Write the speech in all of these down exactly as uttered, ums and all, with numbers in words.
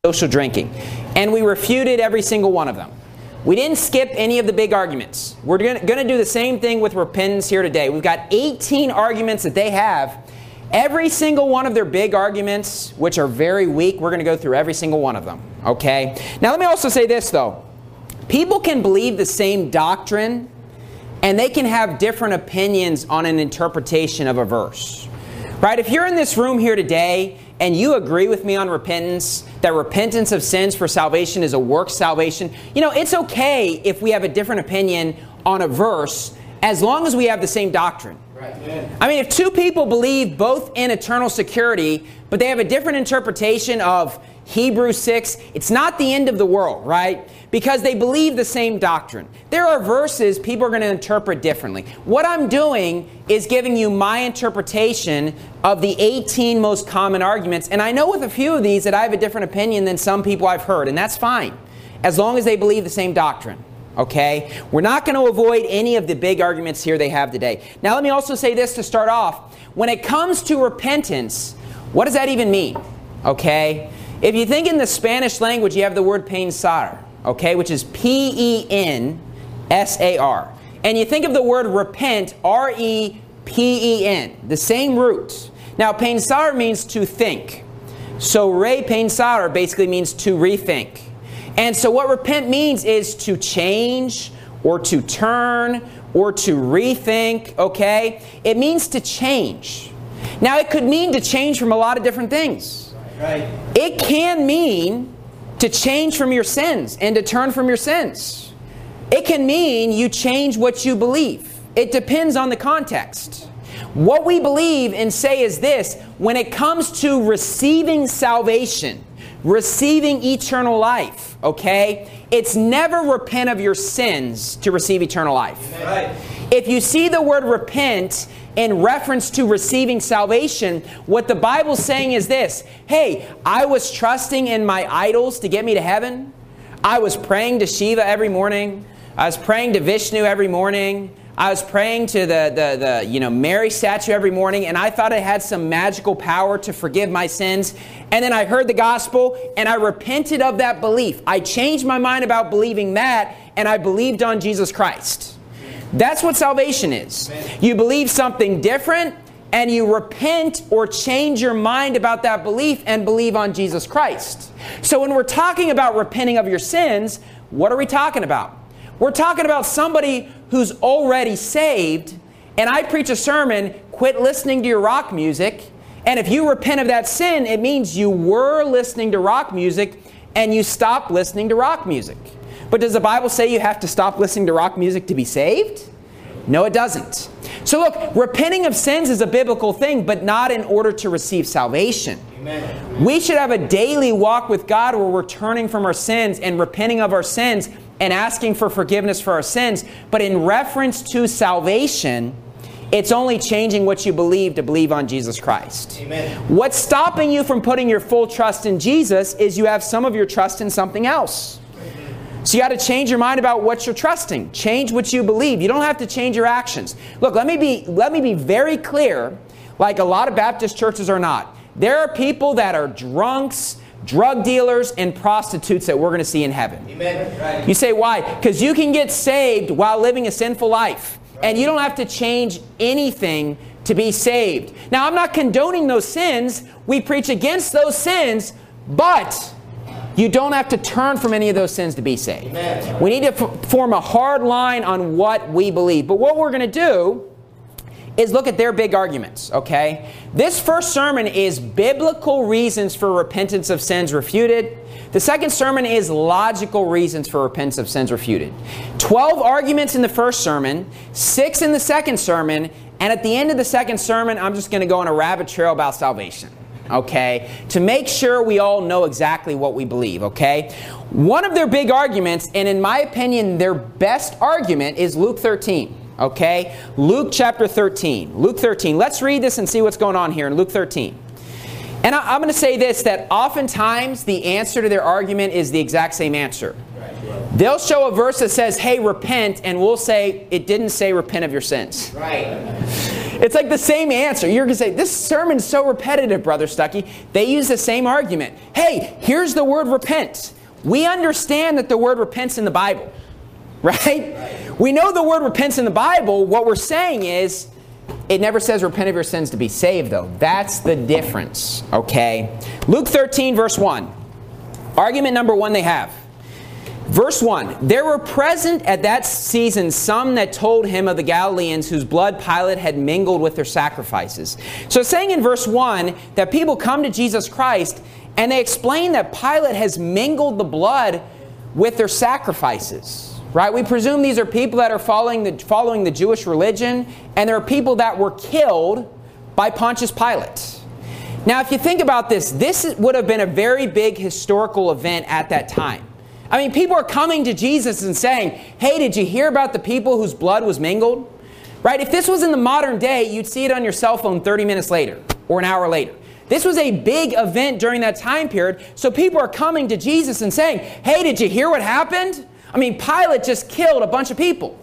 social drinking. And we refuted every single one of them. We didn't skip any of the big arguments. We're going to do the same thing with repentance here today. We've got eighteen arguments that they have. Every single one of their big arguments, which are very weak, we're going to go through every single one of them. Okay? Now let me also say this though. People can believe the same doctrine and they can have different opinions on an interpretation of a verse. Right? If you're in this room here today and you agree with me on repentance, that repentance of sins for salvation is a work salvation, you know, it's okay if we have a different opinion on a verse as long as we have the same doctrine. Right. Yeah. I mean, if two people believe both in eternal security, but they have a different interpretation of Hebrews six, it's not the end of the world, right? Because they believe the same doctrine. There are verses people are going to interpret differently. What I'm doing is giving you my interpretation of the eighteen most common arguments. And I know with a few of these that I have a different opinion than some people I've heard. And that's fine, as long as they believe the same doctrine. Okay? We're not going to avoid any of the big arguments here they have today. Now let me also say this to start off. When it comes to repentance, what does that even mean? Okay? If you think in the Spanish language, you have the word pensar, okay, which is P E N S A R. And you think of the word repent, R E P E N, the same root. Now, pensar means to think. So repensar basically means to rethink. And so what repent means is to change or to turn or to rethink, okay? It means to change. Now, it could mean to change from a lot of different things. Right. It can mean to change from your sins and to turn from your sins. It can mean you change what you believe. It depends on the context. What we believe and say is this: when it comes to receiving salvation, receiving eternal life, okay, it's never repent of your sins to receive eternal life. Right. If you see the word repent in reference to receiving salvation, what the Bible's saying is this: hey, I was trusting in my idols to get me to heaven. I was praying to Shiva every morning. I was praying to Vishnu every morning. I was praying to the, the, the you know, Mary statue every morning, and I thought it had some magical power to forgive my sins. And then I heard the gospel, and I repented of that belief. I changed my mind about believing that, and I believed on Jesus Christ. That's what salvation is. You believe something different, and you repent or change your mind about that belief and believe on Jesus Christ. So when we're talking about repenting of your sins, what are we talking about? We're talking about somebody who's already saved, and I preach a sermon, quit listening to your rock music. And if you repent of that sin, it means you were listening to rock music and you stopped listening to rock music. But does the Bible say you have to stop listening to rock music to be saved? No, it doesn't. So look, repenting of sins is a biblical thing, but not in order to receive salvation. Amen. We should have a daily walk with God where we're turning from our sins and repenting of our sins and asking for forgiveness for our sins. But in reference to salvation, it's only changing what you believe to believe on Jesus Christ. Amen. What's stopping you from putting your full trust in Jesus is you have some of your trust in something else. So you got to change your mind about what you're trusting. Change what you believe. You don't have to change your actions. Look, let me be, let me be very clear, like a lot of Baptist churches are not. There are people that are drunks, drug dealers, and prostitutes that we're going to see in heaven. Amen. Right. You say, why? Because you can get saved while living a sinful life. Right. And you don't have to change anything to be saved. Now, I'm not condoning those sins. We preach against those sins, but you don't have to turn from any of those sins to be saved. Amen. We need to f- form a hard line on what we believe. But what we're going to do is look at their big arguments, okay? This first sermon is biblical reasons for repentance of sins refuted. The second sermon is logical reasons for repentance of sins refuted. Twelve arguments in the first sermon, six in the second sermon, and at the end of the second sermon, I'm just going to go on a rabbit trail about salvation, okay? To make sure we all know exactly what we believe, okay? One of their big arguments, and in my opinion, their best argument, is Luke thirteen. Okay, Luke chapter thirteen. Luke thirteen. Let's read this and see what's going on here in Luke thirteen. And I, I'm going to say this, that oftentimes the answer to their argument is the exact same answer. They'll show a verse that says, hey, repent, and we'll say, it didn't say repent of your sins. Right. It's like the same answer. You're going to say, this sermon's so repetitive, Brother Stuckey. They use the same argument. Hey, here's the word repent. We understand that the word repent's in the Bible, right? We know the word repent's in the Bible. What we're saying is, it never says repent of your sins to be saved, though. That's the difference, okay? Luke thirteen, verse one. Argument number one they have. Verse one, there were present at that season some that told him of the Galileans whose blood Pilate had mingled with their sacrifices. So it's saying in verse one that people come to Jesus Christ and they explain that Pilate has mingled the blood with their sacrifices. Right? We presume these are people that are following the, following the Jewish religion, and there are people that were killed by Pontius Pilate. Now, if you think about this, this would have been a very big historical event at that time. I mean, people are coming to Jesus and saying, hey, did you hear about the people whose blood was mingled? Right? If this was in the modern day, you'd see it on your cell phone thirty minutes later or an hour later. This was a big event during that time period, so people are coming to Jesus and saying, hey, did you hear what happened? I mean, Pilate just killed a bunch of people.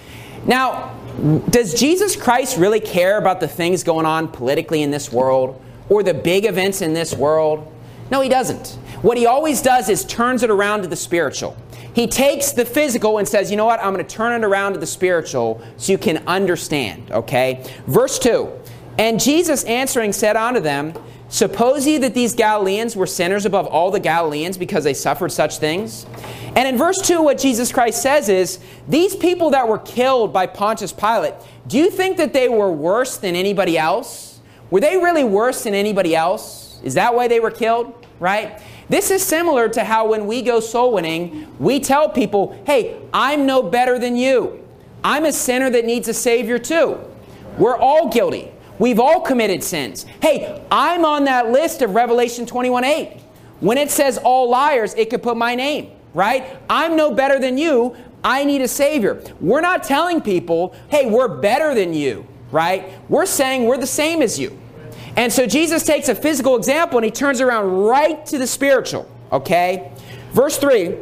Now, does Jesus Christ really care about the things going on politically in this world or the big events in this world? No, he doesn't. What he always does is turns it around to the spiritual. He takes the physical and says, you know what, I'm going to turn it around to the spiritual so you can understand, okay? Verse two, and Jesus answering said unto them, suppose ye that these Galileans were sinners above all the Galileans because they suffered such things? And in verse two, what Jesus Christ says is, these people that were killed by Pontius Pilate, do you think that they were worse than anybody else? Were they really worse than anybody else? Is that why they were killed? Right? This is similar to how when we go soul winning, we tell people, hey, I'm no better than you. I'm a sinner that needs a Savior too. We're all guilty. We've all committed sins. Hey, I'm on that list of Revelation twenty-one eight. When it says all liars, it could put my name, right? I'm no better than you. I need a Savior. We're not telling people, hey, we're better than you, right? We're saying we're the same as you. And so Jesus takes a physical example and he turns around right to the spiritual, okay? Verse three,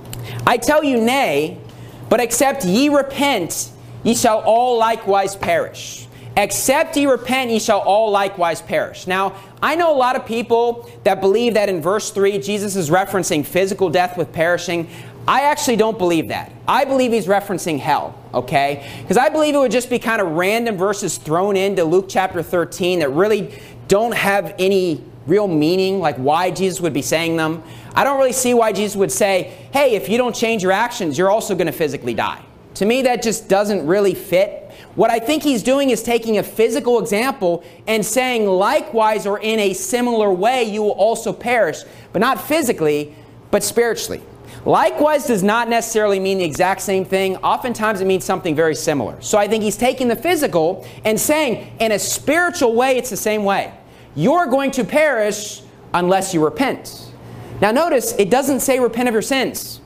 I tell you nay, but except ye repent, ye shall all likewise perish. Except ye repent, ye shall all likewise perish. Now, I know a lot of people that believe that in verse three, Jesus is referencing physical death with perishing. I actually don't believe that. I believe he's referencing hell, okay? Because I believe it would just be kind of random verses thrown into Luke chapter thirteen that really don't have any real meaning, like why Jesus would be saying them. I don't really see why Jesus would say, hey, if you don't change your actions, you're also going to physically die. To me, that just doesn't really fit. What I think he's doing is taking a physical example and saying likewise or in a similar way you will also perish, but not physically, but spiritually. Likewise does not necessarily mean the exact same thing. Oftentimes it means something very similar. So I think he's taking the physical and saying in a spiritual way it's the same way. You're going to perish unless you repent. Now notice, it doesn't say repent of your sins.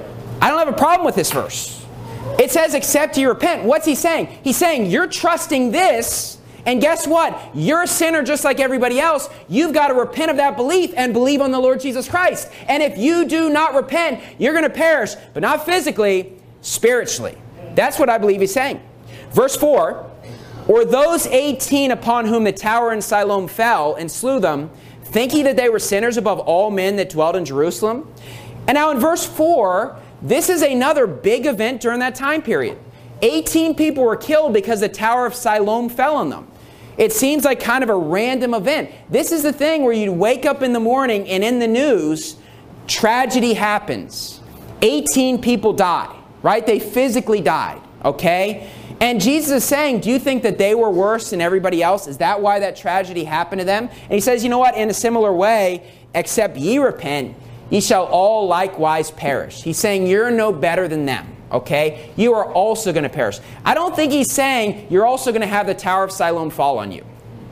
I don't have a problem with this verse. It says except you repent. What's he saying? He's saying you're trusting this, and guess what? You're a sinner just like everybody else. You've got to repent of that belief and believe on the Lord Jesus Christ. And if you do not repent, you're going to perish, but not physically, spiritually. That's what I believe he's saying. Verse four, or those eighteen upon whom the tower in Siloam fell and slew them, think ye that they were sinners above all men that dwelt in Jerusalem? And now in verse four, this is another big event during that time period. eighteen people were killed because the Tower of Siloam fell on them. It seems like kind of a random event. This is the thing where you wake up in the morning and in the news, tragedy happens. eighteen people die, right? They physically died, okay? And Jesus is saying, do you think that they were worse than everybody else? Is that why that tragedy happened to them? And he says, you know what? In a similar way, except ye repent, ye shall all likewise perish. He's saying you're no better than them, okay? You are also going to perish. I don't think he's saying you're also going to have the Tower of Siloam fall on you.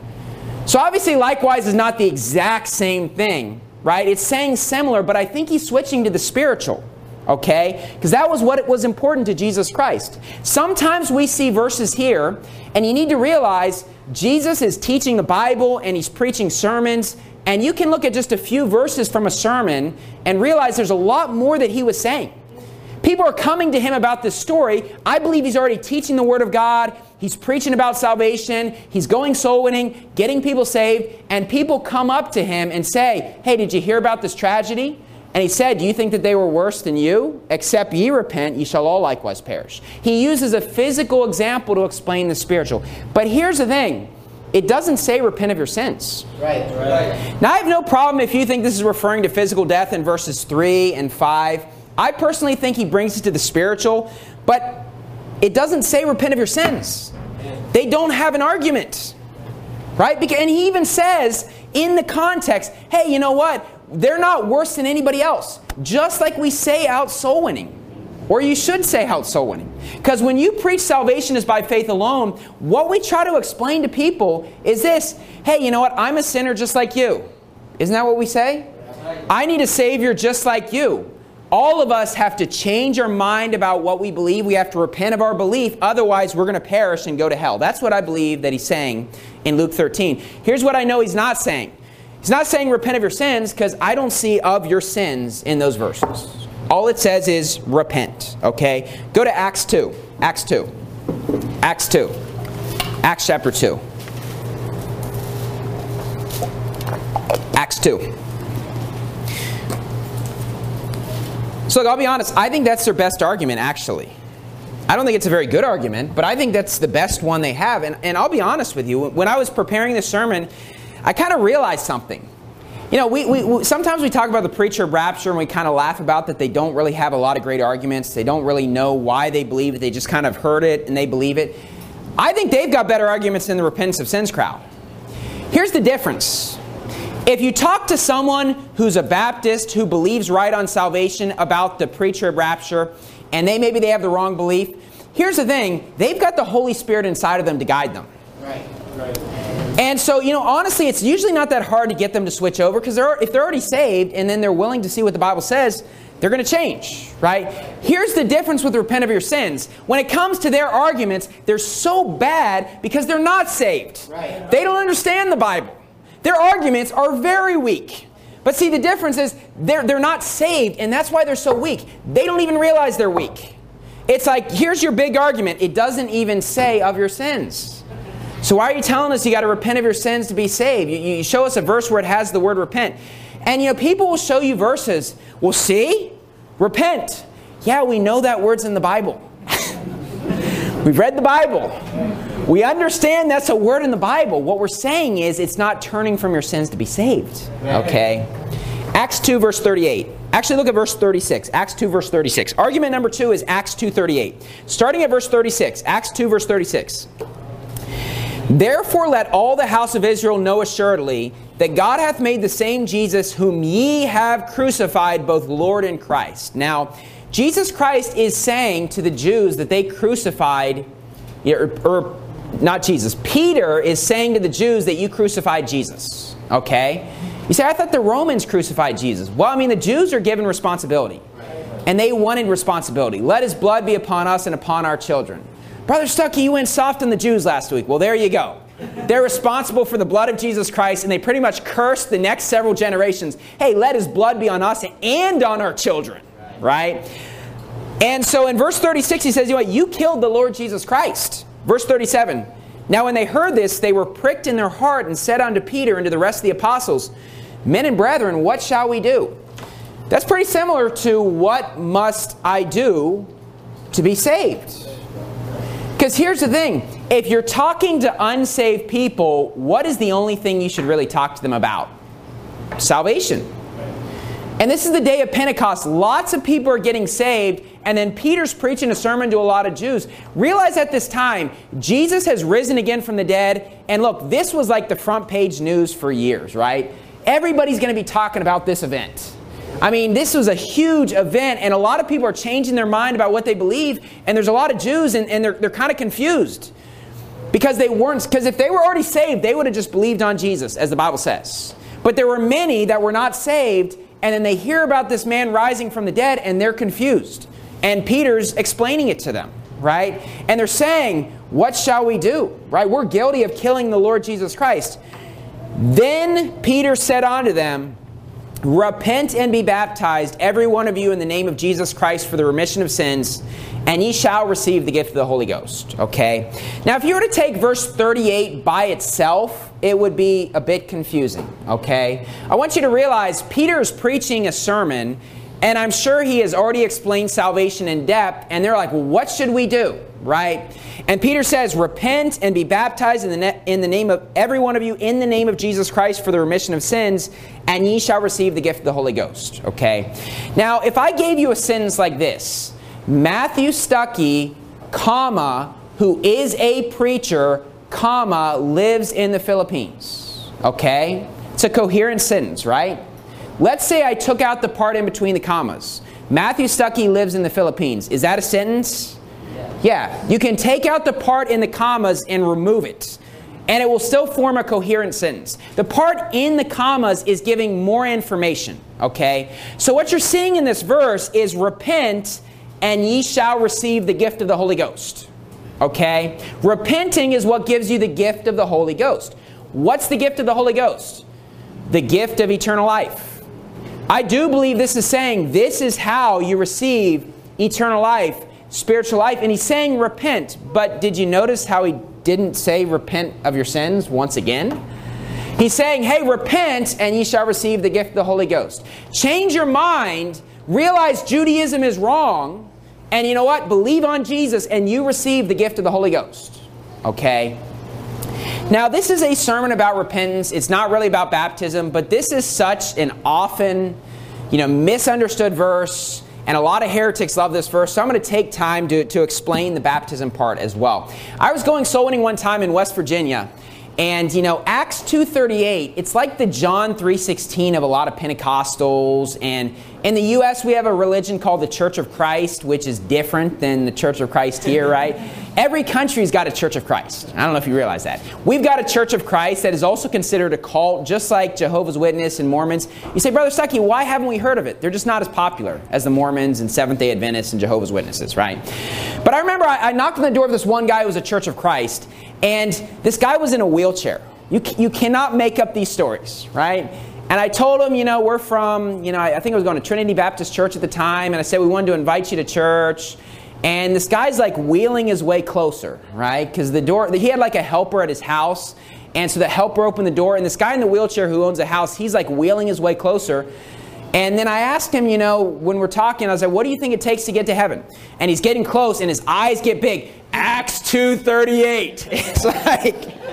So obviously likewise is not the exact same thing, right? It's saying similar, but I think he's switching to the spiritual, okay? Because that was what was important to Jesus Christ. Sometimes we see verses here, and you need to realize Jesus is teaching the Bible and he's preaching sermons. And you can look at just a few verses from a sermon and realize there's a lot more that he was saying. People are coming to him about this story. I believe he's already teaching the Word of God. he's preaching about salvation, he's going soul winning, getting people saved, and people come up to him and say, hey, did you hear about this tragedy? And he said, do you think that they were worse than you? Except ye repent, ye shall all likewise perish. He uses a physical example to explain the spiritual. But here's the thing. It doesn't say repent of your sins. Right, right. Now, I have no problem if you think this is referring to physical death in verses three and five. I personally think he brings it to the spiritual. But it doesn't say repent of your sins. They don't have an argument. Right? And he even says in the context, hey, you know what? They're not worse than anybody else. Just like we say out soul winning. Or you should say out soul winning. Because when you preach salvation is by faith alone, what we try to explain to people is this. Hey, you know what? I'm a sinner just like you. Isn't that what we say? I need a Savior just like you. All of us have to change our mind about what we believe. We have to repent of our belief. Otherwise, we're going to perish and go to hell. That's what I believe that he's saying in Luke thirteen. Here's what I know he's not saying. He's not saying repent of your sins, because I don't see of your sins in those verses. All it says is repent. Okay? Go to Acts two. Acts two. Acts two. Acts chapter two. Acts two. So look, I'll be honest, I think that's their best argument, actually. I don't think it's a very good argument, but I think that's the best one they have. And, and I'll be honest with you, when I was preparing this sermon, I kind of realized something. You know, we, we, we sometimes we talk about the preacher of rapture and we kind of laugh about that they don't really have a lot of great arguments. They don't really know why they believe it. They just kind of heard it and they believe it. I think they've got better arguments than the repentance of sins crowd. Here's the difference. If you talk to someone who's a Baptist who believes right on salvation about the preacher of rapture, and they maybe they have the wrong belief, here's the thing. They've got the Holy Spirit inside of them to guide them. Right, right. And so, you know, honestly, it's usually not that hard to get them to switch over, because they're, if they're already saved and then they're willing to see what the Bible says, they're going to change, right? Here's the difference with repent of your sins. When it comes to their arguments, they're so bad because they're not saved. Right. They don't understand the Bible. Their arguments are very weak. But see, the difference is they're, they're not saved, and that's why they're so weak. They don't even realize they're weak. It's like, here's your big argument. It doesn't even say of your sins. So why are you telling us you got to repent of your sins to be saved? You, you show us a verse where it has the word repent. And you know, people will show you verses. Well, see? Repent. Yeah, we know that word's in the Bible. We've read the Bible. We understand that's a word in the Bible. What we're saying is it's not turning from your sins to be saved. Okay? Acts two, verse thirty-eight. Actually, look at verse thirty-six. Acts two, verse thirty-six. Argument number two is Acts two, thirty-eight. Starting at verse thirty-six. Acts two, verse thirty-six. Therefore let all the house of Israel know assuredly that God hath made the same Jesus whom ye have crucified, both Lord and Christ. Now, Jesus Christ is saying to the Jews that they crucified, or, or not Jesus, Peter is saying to the Jews that you crucified Jesus. Okay? You say, I thought the Romans crucified Jesus. Well, I mean, the Jews are given responsibility. And they wanted responsibility. Let his blood be upon us and upon our children. Brother Stuckey, you went soft on the Jews last week. Well, there you go. They're responsible for the blood of Jesus Christ, and they pretty much cursed the next several generations. Hey, let his blood be on us and on our children. Right? And so in verse thirty-six, he says, you know what? You killed the Lord Jesus Christ. Verse thirty-seven. Now when they heard this, they were pricked in their heart and said unto Peter and to the rest of the apostles, Men and brethren, what shall we do? That's pretty similar to what must I do to be saved? Because here's the thing. If you're talking to unsaved people, what is the only thing you should really talk to them about? Salvation. And this is the day of Pentecost. Lots of people are getting saved, and then Peter's preaching a sermon to a lot of Jews. Realize at this time, Jesus has risen again from the dead. And look, this was like the front page news for years, right? Everybody's going to be talking about this event. I mean, this was a huge event, and a lot of people are changing their mind about what they believe, and there's a lot of Jews, and, and they're, they're kind of confused. Because they weren't, because if they were already saved, they would have just believed on Jesus, as the Bible says. But there were many that were not saved, and then they hear about this man rising from the dead, and they're confused. And Peter's explaining it to them, right? And they're saying, what shall we do? Right? We're guilty of killing the Lord Jesus Christ. Then Peter said unto them, repent and be baptized, every one of you, in the name of Jesus Christ for the remission of sins, and ye shall receive the gift of the Holy Ghost. Okay? Now, if you were to take verse thirty-eight by itself, it would be a bit confusing. Okay? I want you to realize Peter is preaching a sermon, and I'm sure he has already explained salvation in depth, and they're like, well, what should we do? Right? And Peter says, repent and be baptized in the, ne- in the name of every one of you in the name of Jesus Christ for the remission of sins, and ye shall receive the gift of the Holy Ghost. Okay? Now, if I gave you a sentence like this, Matthew Stuckey, comma, who is a preacher, comma, lives in the Philippines. Okay? It's a coherent sentence, right? Let's say I took out the part in between the commas. Matthew Stuckey lives in the Philippines. Is that a sentence? Yeah, you can take out the part in the commas and remove it, and it will still form a coherent sentence. The part in the commas is giving more information, okay? So what you're seeing in this verse is repent, and ye shall receive the gift of the Holy Ghost, okay? Repenting is what gives you the gift of the Holy Ghost. What's the gift of the Holy Ghost? The gift of eternal life. I do believe this is saying this is how you receive eternal life, spiritual life, and he's saying repent. But did you notice how he didn't say repent of your sins once again? He's saying, hey, repent and ye shall receive the gift of the Holy Ghost. Change your mind, realize Judaism is wrong, and you know what? Believe on Jesus and you receive the gift of the Holy Ghost. Okay? Now, this is a sermon about repentance. It's not really about baptism, but this is such an often, you know, misunderstood verse. And a lot of heretics love this verse, so I'm going to take time to, to explain the baptism part as well. I was going soul winning one time in West Virginia, and you know, Acts two thirty-eight, it's like the John three sixteen of a lot of Pentecostals. And in the U S we have a religion called the Church of Christ, which is different than the Church of Christ here, right? Every country's got a Church of Christ. I don't know if you realize that. We've got a Church of Christ that is also considered a cult, just like Jehovah's Witness and Mormons. You say, Brother Stuckey, why haven't we heard of it? They're just not as popular as the Mormons and Seventh-day Adventists and Jehovah's Witnesses, right? But I remember I, I knocked on the door of this one guy who was a Church of Christ, and this guy was in a wheelchair. You, you cannot make up these stories, right? And I told him, you know, we're from, you know, I think I was going to Trinity Baptist Church at the time, and I said we wanted to invite you to church. And this guy's like wheeling his way closer, right? Because the door, he had like a helper at his house, and so the helper opened the door, and this guy in the wheelchair who owns a house, he's like wheeling his way closer. And then I asked him, you know, when we're talking, I was like, what do you think it takes to get to heaven? And he's getting close, and his eyes get big. Acts two thirty-eight. It's like,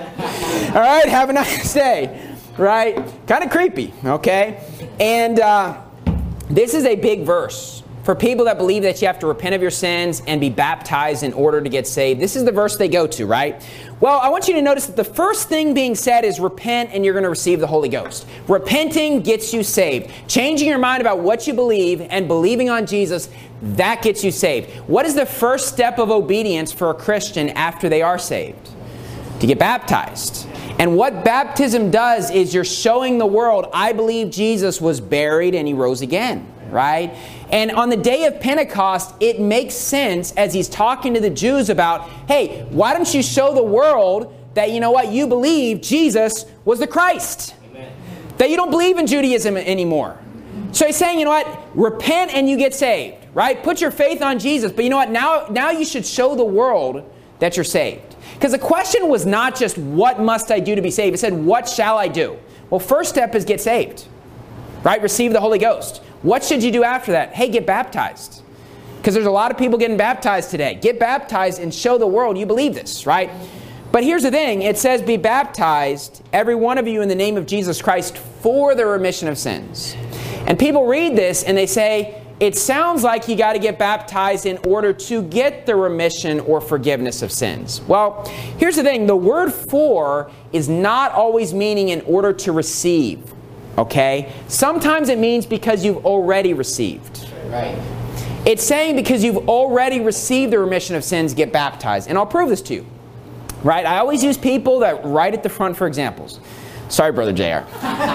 all right, have a nice day, right? Kind of creepy, okay? And uh, this is a big verse. For people that believe that you have to repent of your sins and be baptized in order to get saved, this is the verse they go to, right? Well, I want you to notice that the first thing being said is repent and you're going to receive the Holy Ghost. Repenting gets you saved. Changing your mind about what you believe and believing on Jesus, that gets you saved. What is the first step of obedience for a Christian after they are saved? To get baptized. And what baptism does is you're showing the world, I believe Jesus was buried and he rose again. Right? And on the day of Pentecost, it makes sense as he's talking to the Jews about, hey, why don't you show the world that, you know what, you believe Jesus was the Christ. Amen. That you don't believe in Judaism anymore. So he's saying, you know what, repent and you get saved, right? Put your faith on Jesus. But you know what, now, now you should show the world that you're saved. Because the question was not just, what must I do to be saved? It said, what shall I do? Well, first step is get saved, right? Receive the Holy Ghost. What should you do after that? Hey, get baptized. Because there's a lot of people getting baptized today. Get baptized and show the world you believe this, right? But here's the thing. It says, be baptized, every one of you, in the name of Jesus Christ for the remission of sins. And people read this and they say, it sounds like you got to get baptized in order to get the remission or forgiveness of sins. Well, here's the thing. The word for is not always meaning in order to receive. Okay? Sometimes it means because you've already received. Right. It's saying because you've already received the remission of sins, get baptized. And I'll prove this to you. Right? I always use people that right at the front for examples. Sorry, Brother J R.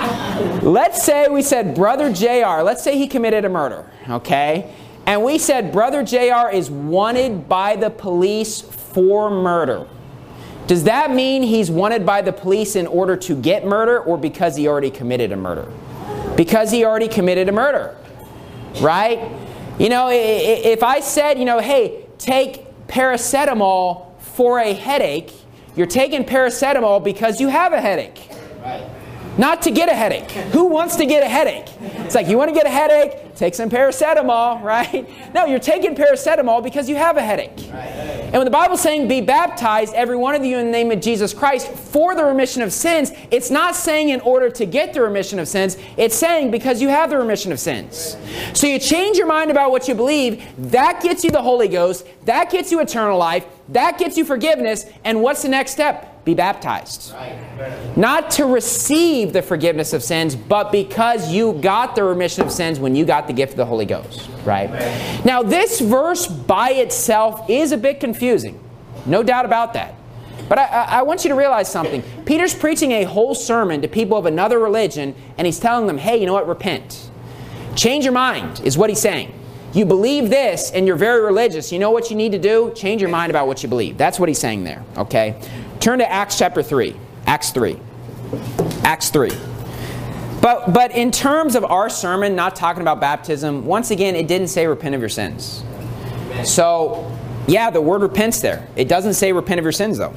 Let's say we said, Brother J R, let's say he committed a murder. Okay? And we said, Brother J R is wanted by the police for murder. Does that mean he's wanted by the police in order to get murder or because he already committed a murder? Because he already committed a murder. Right? You know, if I said, you know, hey, take paracetamol for a headache, you're taking paracetamol because you have a headache. Right. Not to get a headache. Who wants to get a headache? It's like, you want to get a headache? Take some paracetamol, right? No, you're taking paracetamol because you have a headache. Right. And when the Bible's saying, be baptized, every one of you, in the name of Jesus Christ, for the remission of sins, it's not saying in order to get the remission of sins. It's saying because you have the remission of sins. So you change your mind about what you believe. That gets you the Holy Ghost. That gets you eternal life. That gets you forgiveness. And what's the next step? Be baptized. Right. Not to receive the forgiveness of sins, but because you got the remission of sins when you got the gift of the Holy Ghost. Right? Right. Now, this verse by itself is a bit confusing. No doubt about that. But I, I want you to realize something. Peter's preaching a whole sermon to people of another religion, and he's telling them, hey, you know what? Repent. Change your mind, is what he's saying. You believe this, and you're very religious. You know what you need to do? Change your mind about what you believe. That's what he's saying there. Okay? Turn to Acts chapter three. Acts three. Acts three. But, but in terms of our sermon, not talking about baptism, once again, it didn't say repent of your sins. So, yeah, the word repent's there. It doesn't say repent of your sins, though.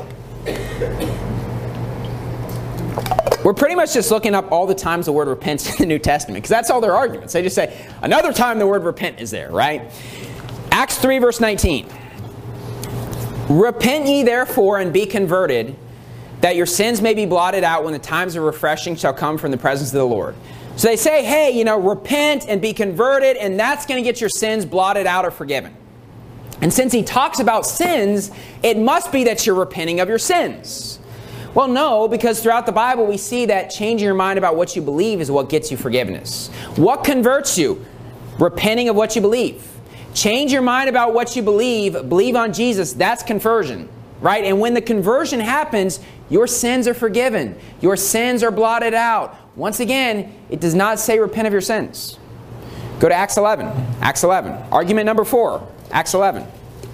We're pretty much just looking up all the times the word repent's in the New Testament, because that's all their arguments. They just say, another time the word repent is there, right? Acts three, verse nineteen. Repent ye therefore and be converted, that your sins may be blotted out when the times of refreshing shall come from the presence of the Lord. So they say, hey, you know, repent and be converted, and that's going to get your sins blotted out or forgiven. And since he talks about sins, it must be that you're repenting of your sins. Well, no, because throughout the Bible we see that changing your mind about what you believe is what gets you forgiveness. What converts you? Repenting of what you believe. Change your mind about what you believe. Believe on Jesus. That's conversion, right? And when the conversion happens, your sins are forgiven. Your sins are blotted out. Once again, it does not say repent of your sins. Go to Acts eleven. Acts eleven. Argument number four. Acts eleven.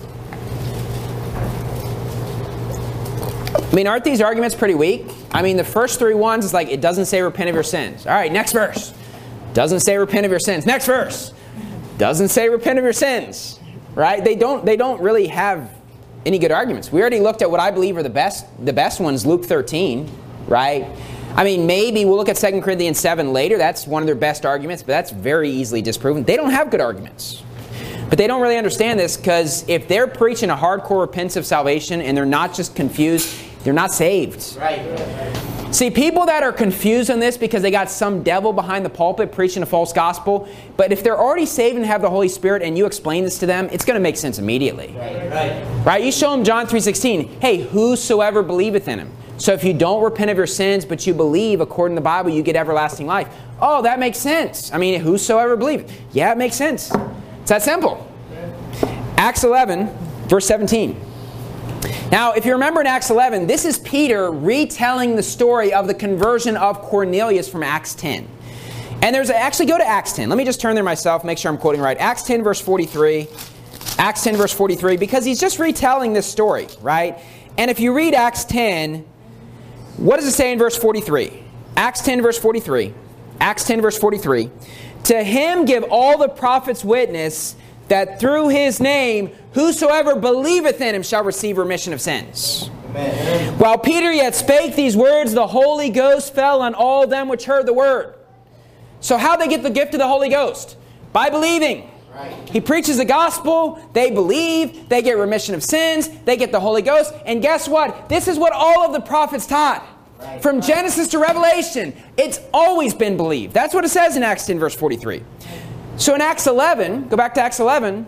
I mean, aren't these arguments pretty weak? I mean, the first three ones is like, it doesn't say repent of your sins. All right, next verse. Doesn't say repent of your sins. Next verse. Doesn't say repent of your sins. Right? They don't, they don't really have any good arguments. We already looked at what I believe are the best, the best ones, Luke thirteen. Right? I mean, maybe we'll look at Second Corinthians seven later. That's one of their best arguments, but that's very easily disproven. They don't have good arguments. But they don't really understand this, because if they're preaching a hardcore repentance of salvation and they're not just confused, they're not saved. Right. See, people that are confused on this because they got some devil behind the pulpit preaching a false gospel, but if they're already saved and have the Holy Spirit and you explain this to them, it's going to make sense immediately. Right. Right. Right? You show them John three sixteen. Hey, whosoever believeth in him. So if you don't repent of your sins, but you believe according to the Bible, you get everlasting life. Oh, that makes sense. I mean, whosoever believeth. Yeah, it makes sense. It's that simple. Acts eleven, verse seventeen. Now, if you remember in Acts eleven, this is Peter retelling the story of the conversion of Cornelius from Acts ten. And there's a, actually go to Acts ten. Let me just turn there myself, make sure I'm quoting right. Acts ten, verse forty-three. Acts ten, verse forty-three, because he's just retelling this story, right? And if you read Acts ten, what does it say in verse forty-three? Acts ten, verse forty-three. Acts ten, verse forty-three. To him give all the prophets witness that through his name whosoever believeth in him shall receive remission of sins. Amen. While Peter yet spake these words, the Holy Ghost fell on all them which heard the word. So how they get the gift of the Holy Ghost? By believing. Right. He preaches the gospel, they believe, they get remission of sins, they get the Holy Ghost, and guess what? This is what all of the prophets taught. Right. From Genesis to Revelation, it's always been believed. That's what it says in Acts ten, verse forty-three. So in Acts eleven, go back to Acts eleven,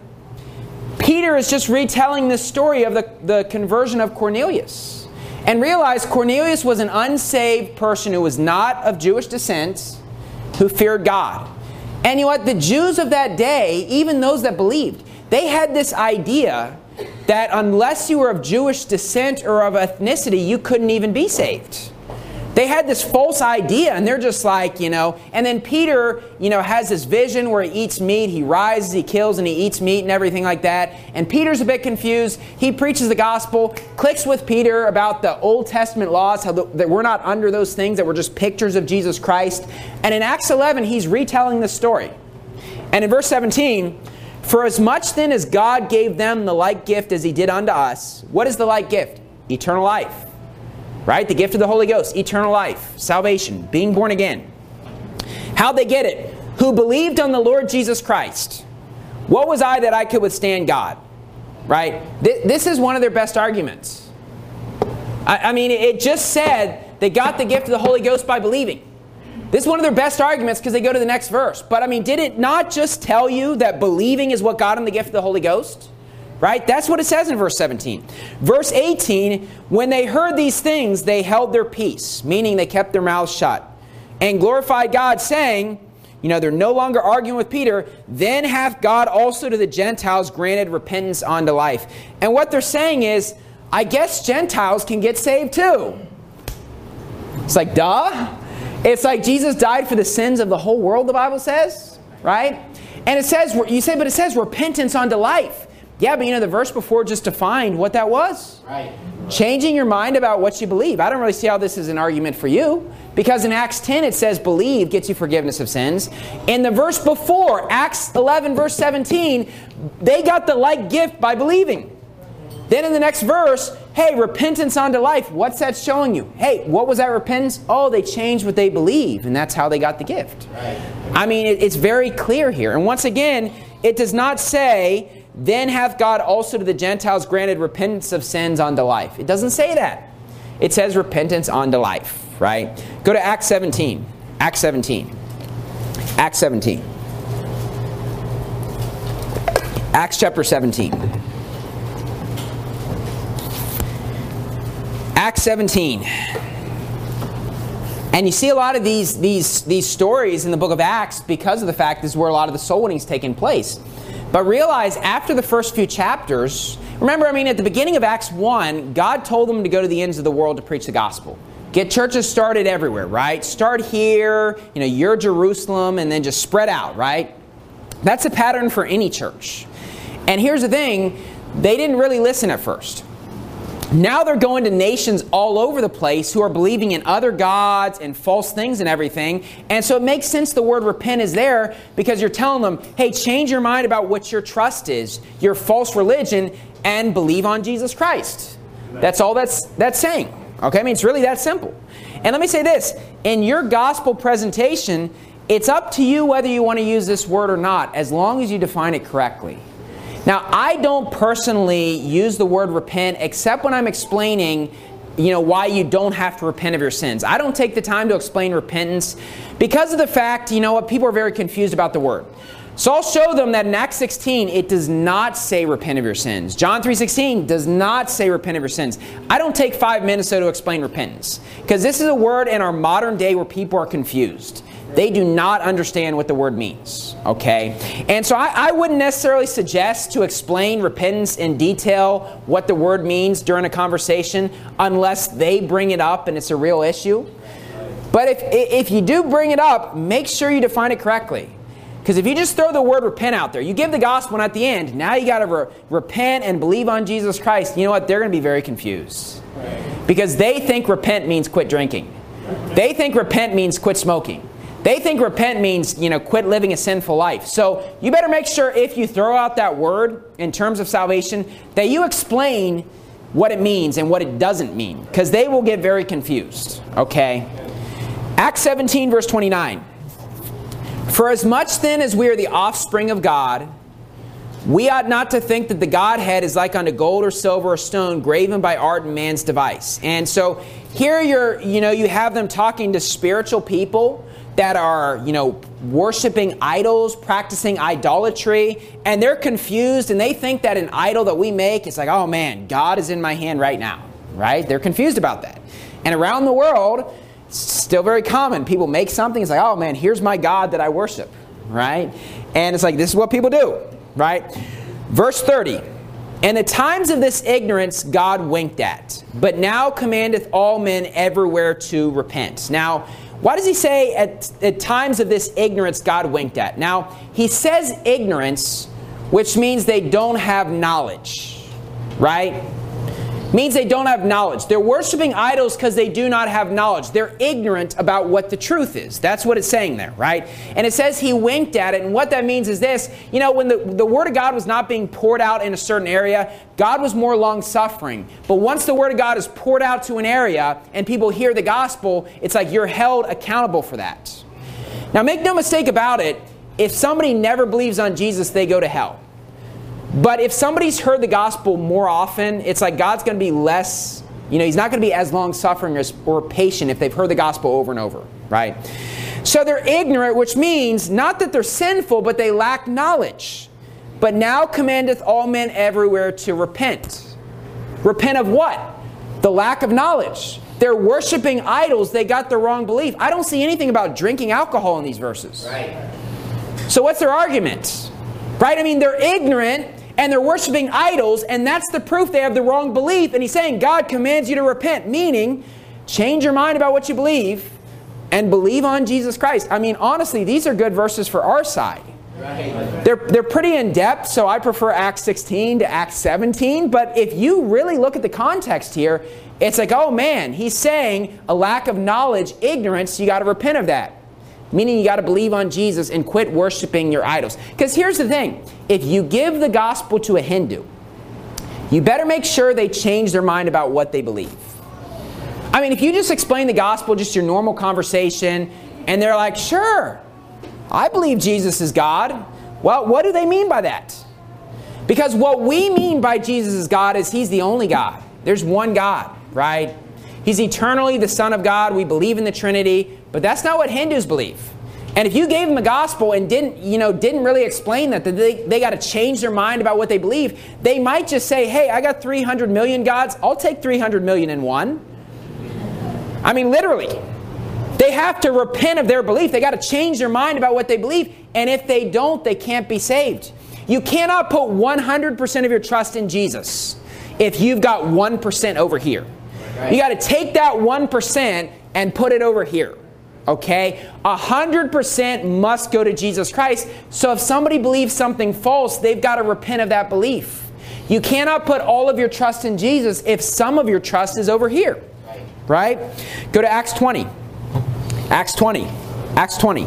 Peter is just retelling this story of the, the conversion of Cornelius. And realize Cornelius was an unsaved person who was not of Jewish descent, who feared God. And you know what? The Jews of that day, even those that believed, they had this idea that unless you were of Jewish descent or of ethnicity, you couldn't even be saved. They had this false idea, and they're just like, you know, and then Peter, you know, has this vision where he eats meat, he rises, he kills, and he eats meat and everything like that. And Peter's a bit confused. He preaches the gospel, clicks with Peter about the Old Testament laws, how the, that we're not under those things, that we're just pictures of Jesus Christ. And in Acts eleven, he's retelling this story. And in verse seventeen, for as much then as God gave them the like gift as he did unto us, what is the like gift? Eternal life. Right? The gift of the Holy Ghost, eternal life, salvation, being born again. How'd they get it? Who believed on the Lord Jesus Christ. What was I that I could withstand God? Right? This is one of their best arguments. I mean, it just said they got the gift of the Holy Ghost by believing. This is one of their best arguments because they go to the next verse. But I mean, did it not just tell you that believing is what got them the gift of the Holy Ghost? Right? That's what it says in verse seventeen. Verse eighteen, when they heard these things, they held their peace, meaning they kept their mouths shut, and glorified God, saying, you know, they're no longer arguing with Peter, then hath God also to the Gentiles granted repentance unto life. And what they're saying is, I guess Gentiles can get saved too. It's like, duh. It's like Jesus died for the sins of the whole world, the Bible says, right? And it says, you say, but it says repentance unto life. Yeah, but you know, the verse before just defined what that was. Right. Changing your mind about what you believe. I don't really see how this is an argument for you. Because in Acts ten it says believe gets you forgiveness of sins. In the verse before, Acts eleven verse seventeen, they got the like gift by believing. Then in the next verse, hey, repentance unto life. What's that showing you? Hey, what was that repentance? Oh, they changed what they believe, and that's how they got the gift. Right. I mean, it, it's very clear here. And once again, it does not say, then hath God also to the Gentiles granted repentance of sins unto life. It doesn't say that. It says repentance unto life, right? Go to Acts seventeen. Acts seventeen. Acts seventeen. Acts chapter seventeen. Acts seventeen. And you see a lot of these, these, these stories in the book of Acts because of the fact this is where a lot of the soul winning's taking place. But realize after the first few chapters, remember, I mean, at the beginning of Acts one, God told them to go to the ends of the world to preach the gospel. Get churches started everywhere, right? Start here, you know, you're Jerusalem, and then just spread out, right? That's a pattern for any church. And here's the thing, they didn't really listen at first. Now they're going to nations all over the place who are believing in other gods and false things and everything. And so it makes sense the word repent is there because you're telling them, hey, change your mind about what your trust is, your false religion, and believe on Jesus Christ. That's all that's that's saying. Okay, I mean, it's really that simple. And let me say this, in your gospel presentation, it's up to you whether you want to use this word or not, as long as you define it correctly. Now, I don't personally use the word repent except when I'm explaining, you know, why you don't have to repent of your sins. I don't take the time to explain repentance because of the fact, you know what, people are very confused about the word. So I'll show them that in Acts sixteen, it does not say repent of your sins. John three sixteen does not say repent of your sins. I don't take five minutes so to explain repentance because this is a word in our modern day where people are confused. They do not understand what the word means, okay? And so I, I wouldn't necessarily suggest to explain repentance in detail, what the word means during a conversation, unless they bring it up and it's a real issue. But if, if you do bring it up, make sure you define it correctly. Because if you just throw the word repent out there, you give the gospel and at the end, now you got to re- repent and believe on Jesus Christ, you know what? They're going to be very confused. Because they think repent means quit drinking. They think repent means quit smoking. They think repent means, you know, quit living a sinful life. So you better make sure if you throw out that word in terms of salvation, that you explain what it means and what it doesn't mean. Because they will get very confused. Okay? Acts seventeen verse twenty-nine. For as much then as we are the offspring of God, we ought not to think that the Godhead is like unto gold or silver or stone graven by art and man's device. And so here you're, you know, you have them talking to spiritual people that are, you know, worshiping idols, practicing idolatry, and they're confused and they think that an idol that we make is like, oh man, God is in my hand right now, right? They're confused about that. And around the world, it's still very common. People make something, it's like, oh man, here's my God that I worship, right? And it's like, this is what people do, right? Verse thirty. And the times of this ignorance God winked at, but now commandeth all men everywhere to repent. Now, why does he say at, at times of this ignorance God winked at? Now, he says ignorance, which means they don't have knowledge, right? Means they don't have knowledge. They're worshiping idols because they do not have knowledge. They're ignorant about what the truth is. That's what it's saying there, right? And it says he winked at it, and what that means is this. You know, when the, the Word of God was not being poured out in a certain area, God was more long-suffering. But once the Word of God is poured out to an area and people hear the gospel, it's like you're held accountable for that. Now, make no mistake about it, if somebody never believes on Jesus, they go to hell. But if somebody's heard the gospel more often, it's like God's going to be less, you know, he's not going to be as long-suffering or, or patient if they've heard the gospel over and over, right? So they're ignorant, which means not that they're sinful, but they lack knowledge. But now commandeth all men everywhere to repent. Repent of what? The lack of knowledge. They're worshiping idols. They got the wrong belief. I don't see anything about drinking alcohol in these verses. Right. So what's their argument? Right? I mean, they're ignorant. And they're worshiping idols, and that's the proof they have the wrong belief. And he's saying God commands you to repent, meaning change your mind about what you believe and believe on Jesus Christ. I mean, honestly, these are good verses for our side. Right. They're, they're pretty in-depth, so I prefer Acts sixteen to Acts seventeen. But if you really look at the context here, it's like, oh man, he's saying a lack of knowledge, ignorance, you got to repent of that. Meaning you got to believe on Jesus and quit worshiping your idols. Because here's the thing. If you give the gospel to a Hindu, you better make sure they change their mind about what they believe. I mean, if you just explain the gospel, just your normal conversation, and they're like, sure, I believe Jesus is God. Well, what do they mean by that? Because what we mean by Jesus is God is He's the only God. There's one God, right? He's eternally the Son of God. We believe in the Trinity. But that's not what Hindus believe. And if you gave them the gospel and didn't, you know, didn't really explain that, that they, they got to change their mind about what they believe, they might just say, hey, I got three hundred million gods. I'll take three hundred million in one. I mean, literally. They have to repent of their belief. They got to change their mind about what they believe. And if they don't, they can't be saved. You cannot put one hundred percent of your trust in Jesus if you've got one percent over here. You got to take that one percent and put it over here. Okay? one hundred percent must go to Jesus Christ. So if somebody believes something false, they've got to repent of that belief. You cannot put all of your trust in Jesus if some of your trust is over here. Right? Go to Acts twenty. Acts twenty. Acts twenty.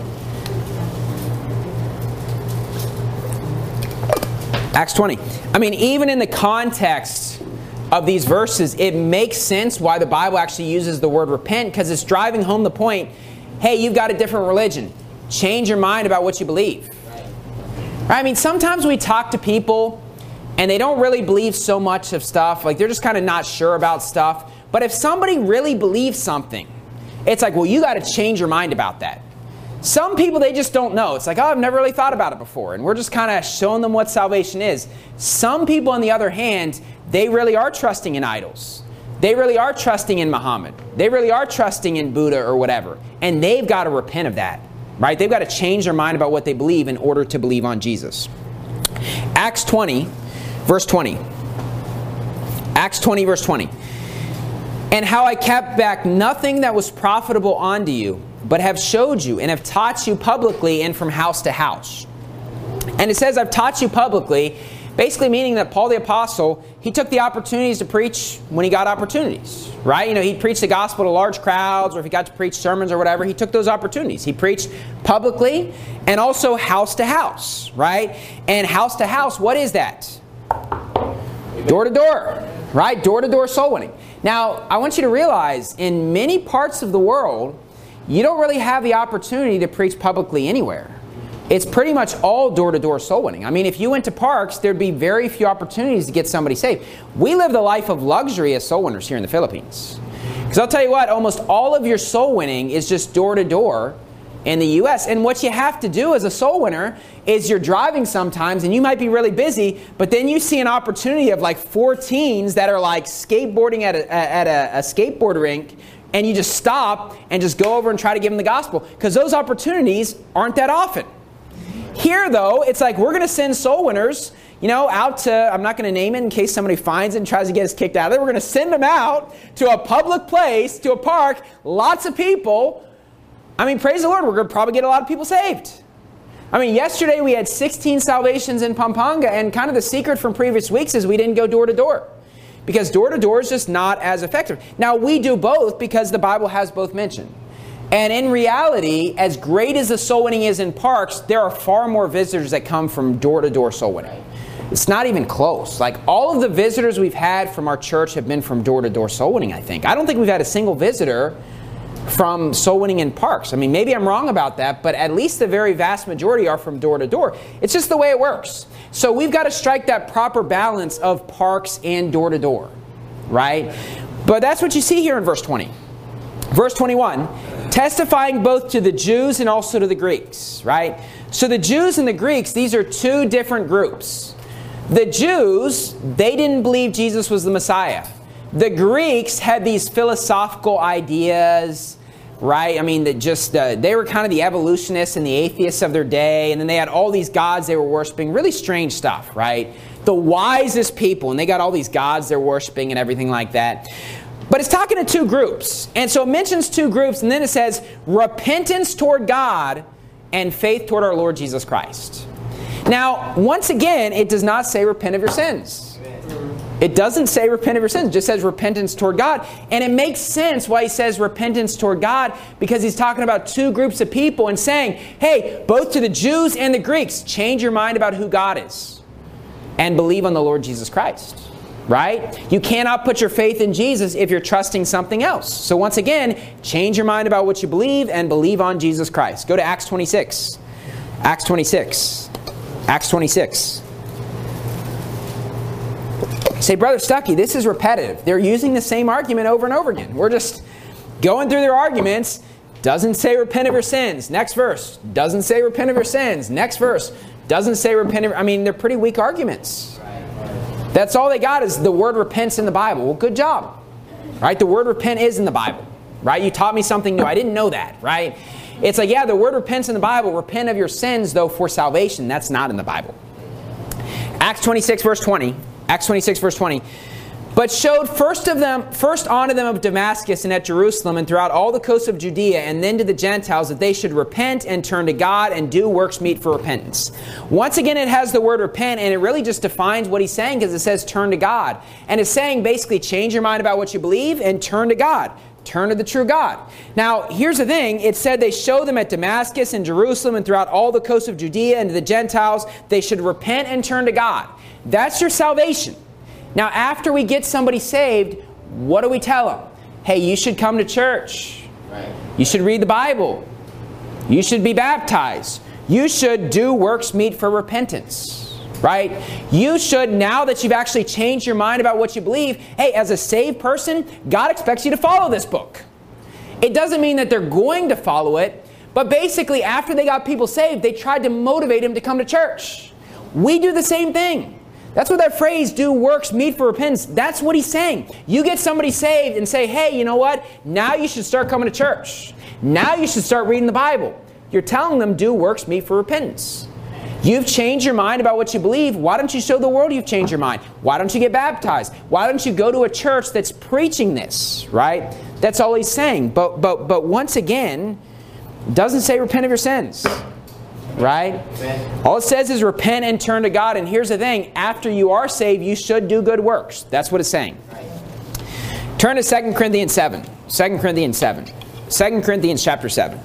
Acts twenty. I mean, even in the context of these verses, it makes sense why the Bible actually uses the word repent, because it's driving home the point, hey, you've got a different religion. Change your mind about what you believe. Right? I mean, sometimes we talk to people and they don't really believe so much of stuff. Like, they're just kind of not sure about stuff. But if somebody really believes something, it's like, well, you got to change your mind about that. Some people, they just don't know. It's like, oh, I've never really thought about it before. And we're just kind of showing them what salvation is. Some people, on the other hand, they really are trusting in idols. They really are trusting in Muhammad. They really are trusting in Buddha or whatever. And they've got to repent of that. Right? They've got to change their mind about what they believe in order to believe on Jesus. Acts twenty, verse twenty. Acts twenty, verse twenty. And how I kept back nothing that was profitable unto you, but have showed you and have taught you publicly and from house to house. And it says, I've taught you publicly, basically meaning that Paul the Apostle, he took the opportunities to preach when he got opportunities, right? You know, he'd preach the gospel to large crowds, or if he got to preach sermons or whatever, he took those opportunities. He preached publicly and also house to house, right? And house to house, what is that? Door to door, right? Door to door soul winning. Now, I want you to realize, in many parts of the world, you don't really have the opportunity to preach publicly anywhere. It's pretty much all door-to-door soul winning. I mean, if you went to parks, there'd be very few opportunities to get somebody saved. We live the life of luxury as soul winners here in the Philippines. Because I'll tell you what, almost all of your soul winning is just door-to-door in the U S. And what you have to do as a soul winner is you're driving sometimes and you might be really busy, but then you see an opportunity of like four teens that are like skateboarding at a, at a, a skateboard rink, and you just stop and just go over and try to give them the gospel, because those opportunities aren't that often. Here, though, it's like we're going to send soul winners, you know, out to, I'm not going to name it in case somebody finds it and tries to get us kicked out of there. We're going to send them out to a public place, to a park, lots of people. I mean, praise the Lord, we're going to probably get a lot of people saved. I mean, yesterday we had sixteen salvations in Pampanga, and kind of the secret from previous weeks is we didn't go door to door. Because door to door is just not as effective. Now, we do both because the Bible has both mentioned. And in reality, as great as the soul winning is in parks, there are far more visitors that come from door-to-door soul winning. It's not even close. Like, all of the visitors we've had from our church have been from door-to-door soul winning, I think. I don't think we've had a single visitor from soul winning in parks. I mean, maybe I'm wrong about that, but at least the very vast majority are from door-to-door. It's just the way it works. So we've got to strike that proper balance of parks and door-to-door, right? But that's what you see here in verse twenty. Verse twenty-one, testifying both to the Jews and also to the Greeks, right? So the Jews and the Greeks, these are two different groups. The Jews, they didn't believe Jesus was the Messiah. The Greeks had these philosophical ideas, right? I mean, that just uh, they were kind of the evolutionists and the atheists of their day, and then they had all these gods they were worshiping, really strange stuff, right? The wisest people, and they got all these gods they're worshiping and everything like that. But it's talking to two groups. And so it mentions two groups, and then it says repentance toward God and faith toward our Lord Jesus Christ. Now, once again, it does not say repent of your sins. It doesn't say repent of your sins. It just says repentance toward God. And it makes sense why he says repentance toward God, because he's talking about two groups of people and saying, hey, both to the Jews and the Greeks, change your mind about who God is and believe on the Lord Jesus Christ. Right? You cannot put your faith in Jesus if you're trusting something else. So once again, change your mind about what you believe and believe on Jesus Christ. Go to Acts twenty-six. Acts twenty-six. Acts twenty-six. Say, Brother Stuckey, this is repetitive. They're using the same argument over and over again. We're just going through their arguments. Doesn't say repent of your sins. Next verse. Doesn't say repent of your sins. Next verse. Doesn't say repent of... I mean, they're pretty weak arguments. That's all they got is the word repent's in the Bible. Well, good job. Right? The word repent is in the Bible. Right? You taught me something new. I didn't know that. Right? It's like, yeah, the word repent's in the Bible. Repent of your sins, though, for salvation. That's not in the Bible. Acts twenty-six, verse twenty. Acts twenty-six, verse twenty. But showed first of them, first unto them of Damascus and at Jerusalem and throughout all the coasts of Judea, and then to the Gentiles, that they should repent and turn to God and do works meet for repentance. Once again, it has the word repent, and it really just defines what he's saying, because it says turn to God. And it's saying basically change your mind about what you believe and turn to God. Turn to the true God. Now, here's the thing. It said they show them at Damascus and Jerusalem and throughout all the coasts of Judea and to the Gentiles, they should repent and turn to God. That's your salvation. Now, after we get somebody saved, what do we tell them? Hey, you should come to church. Right. You should read the Bible. You should be baptized. You should do works meet for repentance. Right? You should, now that you've actually changed your mind about what you believe, hey, as a saved person, God expects you to follow this book. It doesn't mean that they're going to follow it, but basically after they got people saved, they tried to motivate them to come to church. We do the same thing. That's what that phrase, do works meet for repentance, that's what he's saying. You get somebody saved and say, hey, you know what? Now you should start coming to church. Now you should start reading the Bible. You're telling them do works meet for repentance. You've changed your mind about what you believe. Why don't you show the world you've changed your mind? Why don't you get baptized? Why don't you go to a church that's preaching this, right? That's all he's saying. But, but, but once again, it doesn't say repent of your sins. Right? Amen. All it says is repent and turn to God. And here's the thing. After you are saved, you should do good works. That's what it's saying. Right. Turn to Second Corinthians seven. Second Corinthians seven. Second Corinthians chapter seven.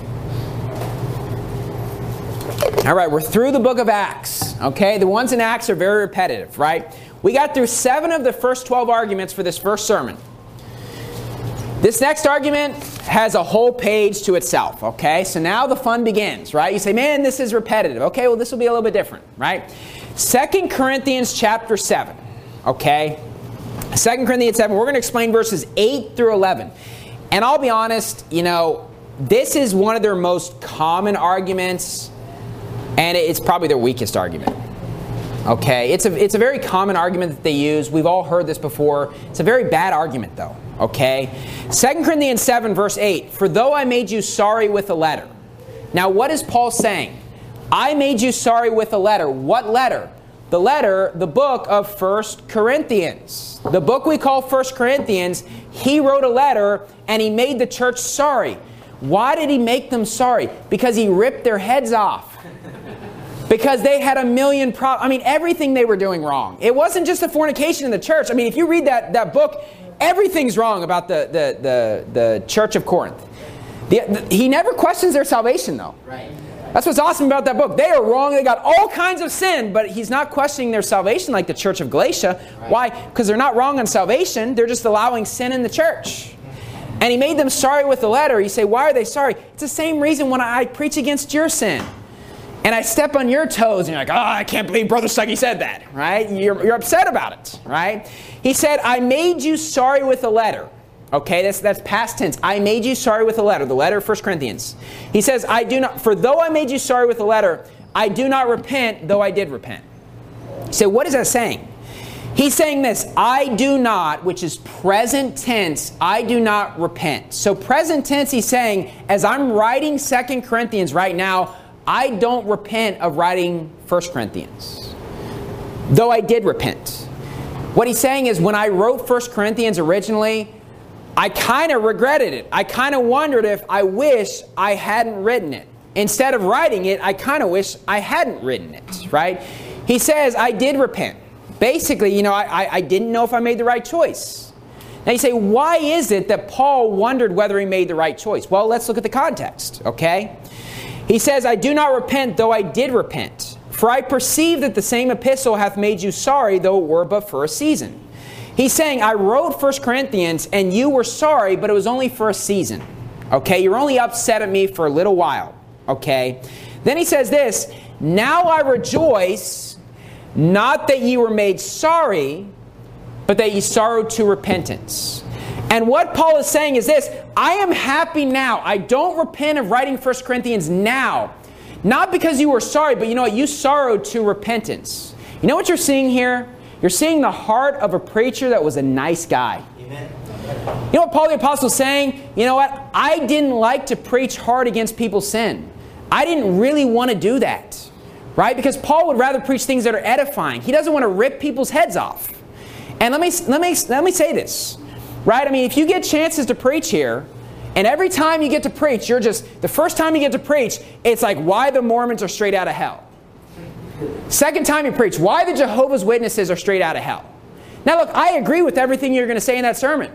All right, we're through the book of Acts. Okay, the ones in Acts are very repetitive, right? We got through seven of the first twelve arguments for this first sermon. This next argument has a whole page to itself, okay? So now the fun begins, right? You say, man, this is repetitive. Okay, well, this will be a little bit different, right? Second Corinthians chapter seven, okay? Second Corinthians seven, we're going to explain verses eight through eleven. And I'll be honest, you know, this is one of their most common arguments, and it's probably their weakest argument. Okay, it's a, it's a very common argument that they use. We've all heard this before. It's a very bad argument, though. Okay? Second Corinthians seven, verse eight. For though I made you sorry with a letter. Now, what is Paul saying? I made you sorry with a letter. What letter? the letter, the book of First Corinthians. The book we call First Corinthians, he wrote a letter and he made the church sorry. Why did he make them sorry? Because he ripped their heads off. Because they had a million problems. I mean, everything they were doing wrong. It wasn't just the fornication in the church. I mean, if you read that, that book, everything's wrong about the, the, the, the church of Corinth. The, the, he never questions their salvation, though. Right. That's what's awesome about that book. They are wrong. They got all kinds of sin, but he's not questioning their salvation like the church of Galatia. Right. Why? Because they're not wrong on salvation. They're just allowing sin in the church. And he made them sorry with the letter. You say, why are they sorry? It's the same reason when I preach against your sin. And I step on your toes, and you're like, oh, I can't believe Brother Stuckey said that, right? You're, you're upset about it, right? He said, I made you sorry with a letter. Okay, that's, that's past tense. I made you sorry with a letter, the letter of First Corinthians. He says, I do not, for though I made you sorry with a letter, I do not repent, though I did repent. So what is that saying? He's saying this, I do not, which is present tense, I do not repent. So present tense, he's saying, as I'm writing Second Corinthians right now, I don't repent of writing First Corinthians, though I did repent. What he's saying is when I wrote First Corinthians originally, I kind of regretted it. I kind of wondered if I wish I hadn't written it. Instead of writing it, I kind of wish I hadn't written it, right? He says, I did repent. Basically, you know, I, I didn't know if I made the right choice. Now you say, why is it that Paul wondered whether he made the right choice? Well, let's look at the context, okay? He says, I do not repent, though I did repent. For I perceive that the same epistle hath made you sorry, though it were but for a season. He's saying, I wrote First Corinthians, and you were sorry, but it was only for a season. Okay, you're only upset at me for a little while. Okay? Then he says this, now I rejoice, not that ye were made sorry, but that ye sorrowed to repentance. And what Paul is saying is this, I am happy now. I don't repent of writing First Corinthians now. Not because you were sorry, but you know what? You sorrowed to repentance. You know what you're seeing here? You're seeing the heart of a preacher that was a nice guy. Amen. You know what Paul the Apostle is saying? You know what? I didn't like to preach hard against people's sin. I didn't really want to do that. Right? Because Paul would rather preach things that are edifying. He doesn't want to rip people's heads off. And let me, let me, let me say this. Right? I mean, if you get chances to preach here, and every time you get to preach, you're just, the first time you get to preach, it's like why the Mormons are straight out of hell. Second time you preach, why the Jehovah's Witnesses are straight out of hell. Now look, I agree with everything you're going to say in that sermon.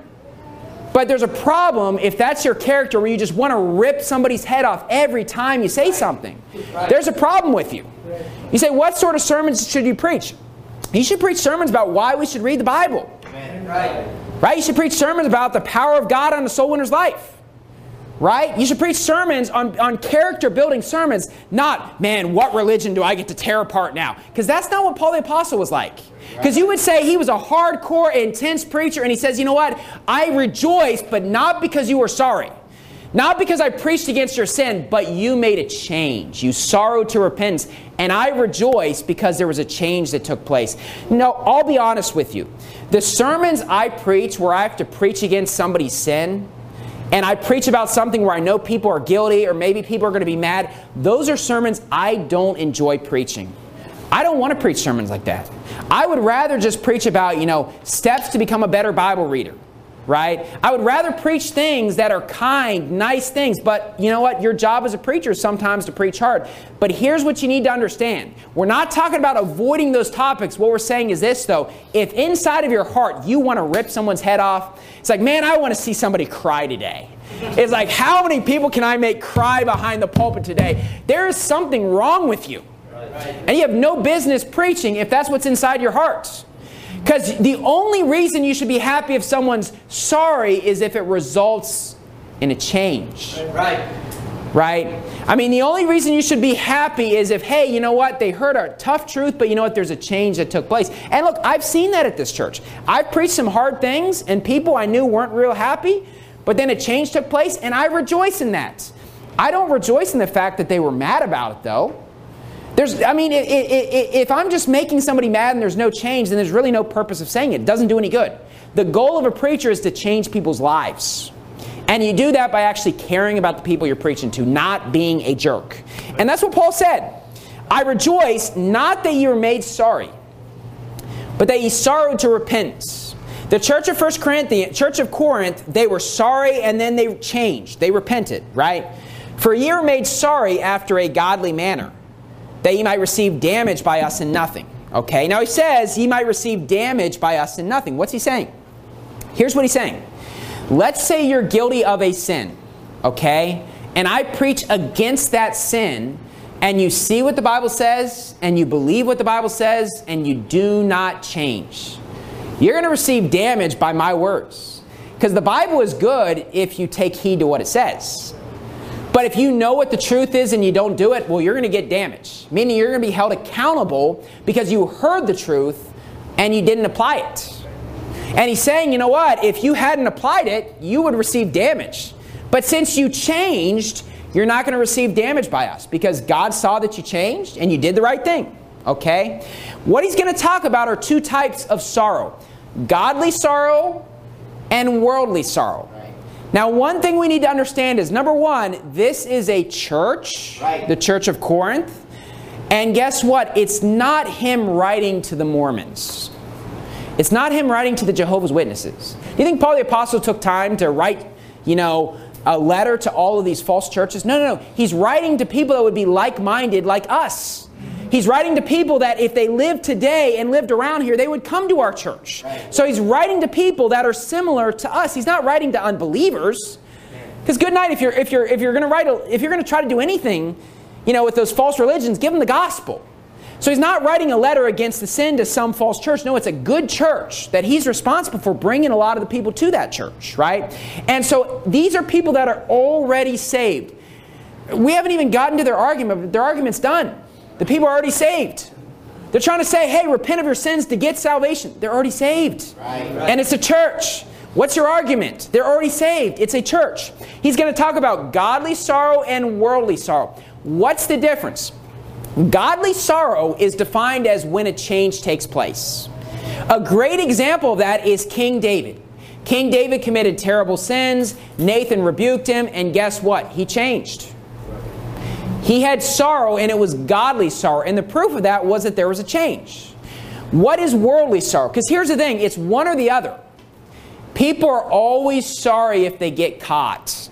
But there's a problem if that's your character where you just want to rip somebody's head off every time you say something. There's a problem with you. You say, what sort of sermons should you preach? You should preach sermons about why we should read the Bible. Right. Right? You should preach sermons about the power of God on the soul winner's life. Right? You should preach sermons on, on character-building sermons, not, man, what religion do I get to tear apart now? Because that's not what Paul the Apostle was like. Because you would say he was a hardcore, intense preacher, and he says, you know what? I rejoice, but not because you were sorry. Not because I preached against your sin, but you made a change. You sorrowed to repentance. And I rejoice because there was a change that took place. No, I'll be honest with you. The sermons I preach where I have to preach against somebody's sin, and I preach about something where I know people are guilty or maybe people are going to be mad, those are sermons I don't enjoy preaching. I don't want to preach sermons like that. I would rather just preach about, you know, steps to become a better Bible reader. Right? I would rather preach things that are kind, nice things. But you know what? Your job as a preacher is sometimes to preach hard. But here's what you need to understand. We're not talking about avoiding those topics. What we're saying is this, though. If inside of your heart you want to rip someone's head off, it's like, man, I want to see somebody cry today. It's like, how many people can I make cry behind the pulpit today? There is something wrong with you. And you have no business preaching if that's what's inside your heart. Because the only reason you should be happy if someone's sorry is if it results in a change. Right. Right? I mean, the only reason you should be happy is if, hey, you know what? They heard a tough truth, but you know what? There's a change that took place. And look, I've seen that at this church. I've preached some hard things, and people I knew weren't real happy, but then a change took place, and I rejoice in that. I don't rejoice in the fact that they were mad about it, though. There's, I mean, it, it, it, if I'm just making somebody mad and there's no change, then there's really no purpose of saying it. It doesn't do any good. The goal of a preacher is to change people's lives. And you do that by actually caring about the people you're preaching to, not being a jerk. And that's what Paul said. I rejoice, not that you were made sorry. but that ye sorrowed to repentance. The church of First Corinthians, church of Corinth, they were sorry and then they changed. They repented, right? For ye were made sorry after a godly manner, that ye might receive damage by us in nothing. Okay, now he says ye might receive damage by us in nothing. What's he saying? Here's what he's saying. Let's say you're guilty of a sin, okay? And I preach against that sin, and you see what the Bible says, and you believe what the Bible says, and you do not change. You're going to receive damage by my words. Because the Bible is good if you take heed to what it says. But if you know what the truth is and you don't do it, well, you're going to get damage. Meaning you're going to be held accountable because you heard the truth and you didn't apply it. And he's saying, you know what? If you hadn't applied it, you would receive damage. But since you changed, you're not going to receive damage by us because God saw that you changed and you did the right thing. Okay? What he's going to talk about are two types of sorrow. Godly sorrow and worldly sorrow. Right. Now, one thing we need to understand is, number one, this is a church, right. The Church of Corinth. And guess what? It's not him writing to the Mormons. It's not him writing to the Jehovah's Witnesses. Do you think Paul the Apostle took time to write, you know, a letter to all of these false churches? No, no, no. He's writing to people that would be like-minded like us. He's writing to people that if they lived today and lived around here, they would come to our church. Right. So he's writing to people that are similar to us. He's not writing to unbelievers. Because good night, if you're if you're if you're going to write a, if you're going to try to do anything, you know, with those false religions, give them the gospel. So he's not writing a letter against the sin to some false church. No, it's a good church that he's responsible for bringing a lot of the people to that church, right? And so these are people that are already saved. We haven't even gotten to their argument, but their argument's done. The people are already saved. They're trying to say, hey, repent of your sins to get salvation. They're already saved. Right, right. And it's a church. What's your argument? They're already saved. It's a church. He's going to talk about godly sorrow and worldly sorrow. What's the difference? Godly sorrow is defined as when a change takes place. A great example of that is King David. King David committed terrible sins. Nathan rebuked him, and guess what? He changed. He had sorrow, and it was godly sorrow. And the proof of that was that there was a change. What is worldly sorrow? Because here's the thing. It's one or the other. People are always sorry if they get caught.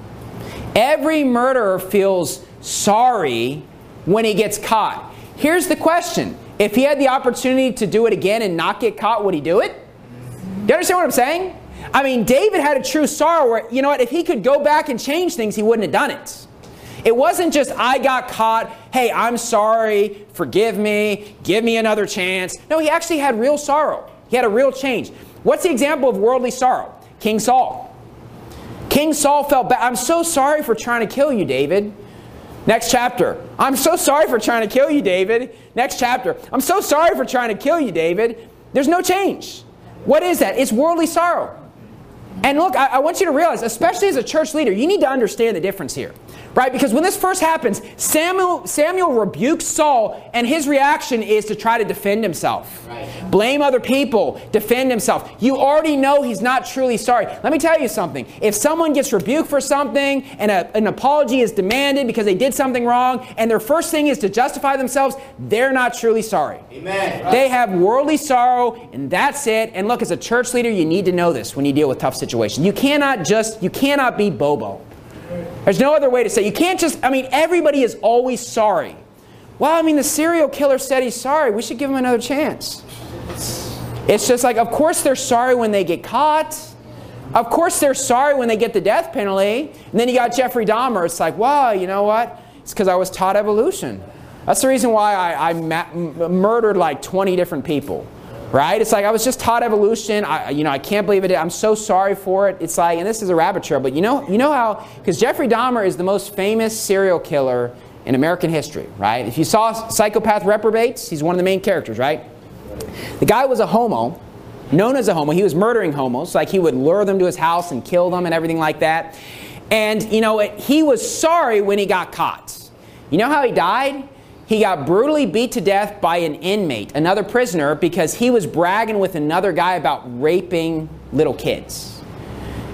Every murderer feels sorry when he gets caught. Here's the question. If he had the opportunity to do it again and not get caught, would he do it? Do you understand what I'm saying? I mean, David had a true sorrow where, you know what, if he could go back and change things, he wouldn't have done it. It wasn't just, I got caught, hey, I'm sorry, forgive me, give me another chance. No, he actually had real sorrow. He had a real change. What's the example of worldly sorrow? King Saul. King Saul felt bad. I'm so sorry for trying to kill you, David. Next chapter. I'm so sorry for trying to kill you, David. Next chapter. I'm so sorry for trying to kill you, David. There's no change. What is that? It's worldly sorrow. And look, I, I want you to realize, especially as a church leader, you need to understand the difference here. Right? Because when this first happens, Samuel, Samuel rebukes Saul, and his reaction is to try to defend himself. Right. Blame other people, defend himself. You already know he's not truly sorry. Let me tell you something. If someone gets rebuked for something, and a, an apology is demanded because they did something wrong, and their first thing is to justify themselves, they're not truly sorry. Amen. Right. They have worldly sorrow, and that's it. And look, as a church leader, you need to know this when you deal with tough situations. You cannot just, you cannot be Bobo. There's no other way to say it. You can't just, I mean, everybody is always sorry. Well, I mean, the serial killer said he's sorry. We should give him another chance. It's just like, of course they're sorry when they get caught. Of course they're sorry when they get the death penalty. And then you got Jeffrey Dahmer. It's like, well, you know what? It's because I was taught evolution. That's the reason why I, I ma- murdered like twenty different people. Right? It's like, I was just taught evolution. I, you know, I can't believe it. I'm so sorry for it. It's like, and this is a rabbit trail, but you know, you know how, because Jeffrey Dahmer is the most famous serial killer in American history, right? If you saw Psychopath Reprobates, he's one of the main characters, right? The guy was a homo, known as a homo. He was murdering homos. Like, he would lure them to his house and kill them and everything like that. And, you know, it, he was sorry when he got caught. You know how he died? He got brutally beat to death by an inmate, another prisoner, because he was bragging with another guy about raping little kids.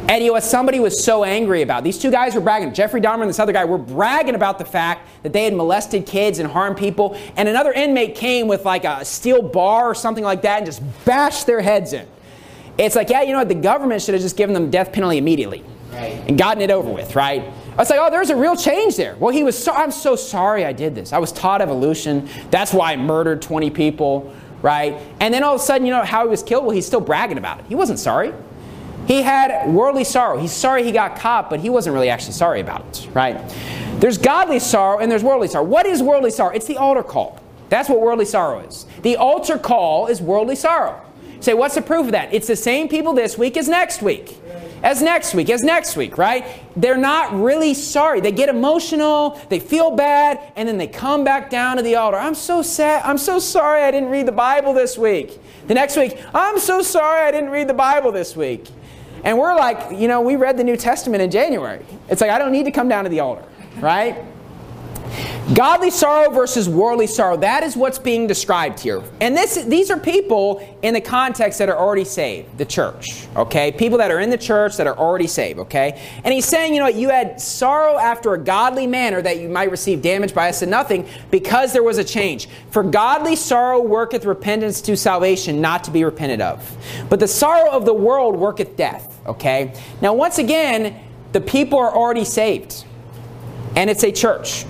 And you know what somebody was so angry about? These two guys were bragging. Jeffrey Dahmer and this other guy were bragging about the fact that they had molested kids and harmed people. And another inmate came with like a steel bar or something like that and just bashed their heads in. It's like, yeah, you know what? The government should have just given them death penalty immediately. Right. And gotten it over with, right? I was like, oh, there's a real change there. Well, he was so, I'm so sorry I did this. I was taught evolution. That's why I murdered twenty people, right? And then all of a sudden, you know how he was killed? Well, he's still bragging about it. He wasn't sorry. He had worldly sorrow. He's sorry he got caught, but he wasn't really actually sorry about it, right? There's godly sorrow and there's worldly sorrow. What is worldly sorrow? It's the altar call. That's what worldly sorrow is. The altar call is worldly sorrow. You say, what's the proof of that? It's the same people this week as next week. As next week, as next week, right? They're not really sorry. They get emotional, they feel bad, and then they come back down to the altar. I'm so sad. I'm so sorry I didn't read the Bible this week. The next week, I'm so sorry I didn't read the Bible this week. And we're like, you know, we read the New Testament in January. It's like, I don't need to come down to the altar, right? Godly sorrow versus worldly sorrow. That is what's being described here. And this, these are people in the context that are already saved, the church, okay? People that are in the church that are already saved, okay? And he's saying, you know what, you had sorrow after a godly manner that you might receive damage by us and nothing because there was a change. For godly sorrow worketh repentance to salvation, not to be repented of. But the sorrow of the world worketh death, okay? Now, once again, the people are already saved. And it's a church.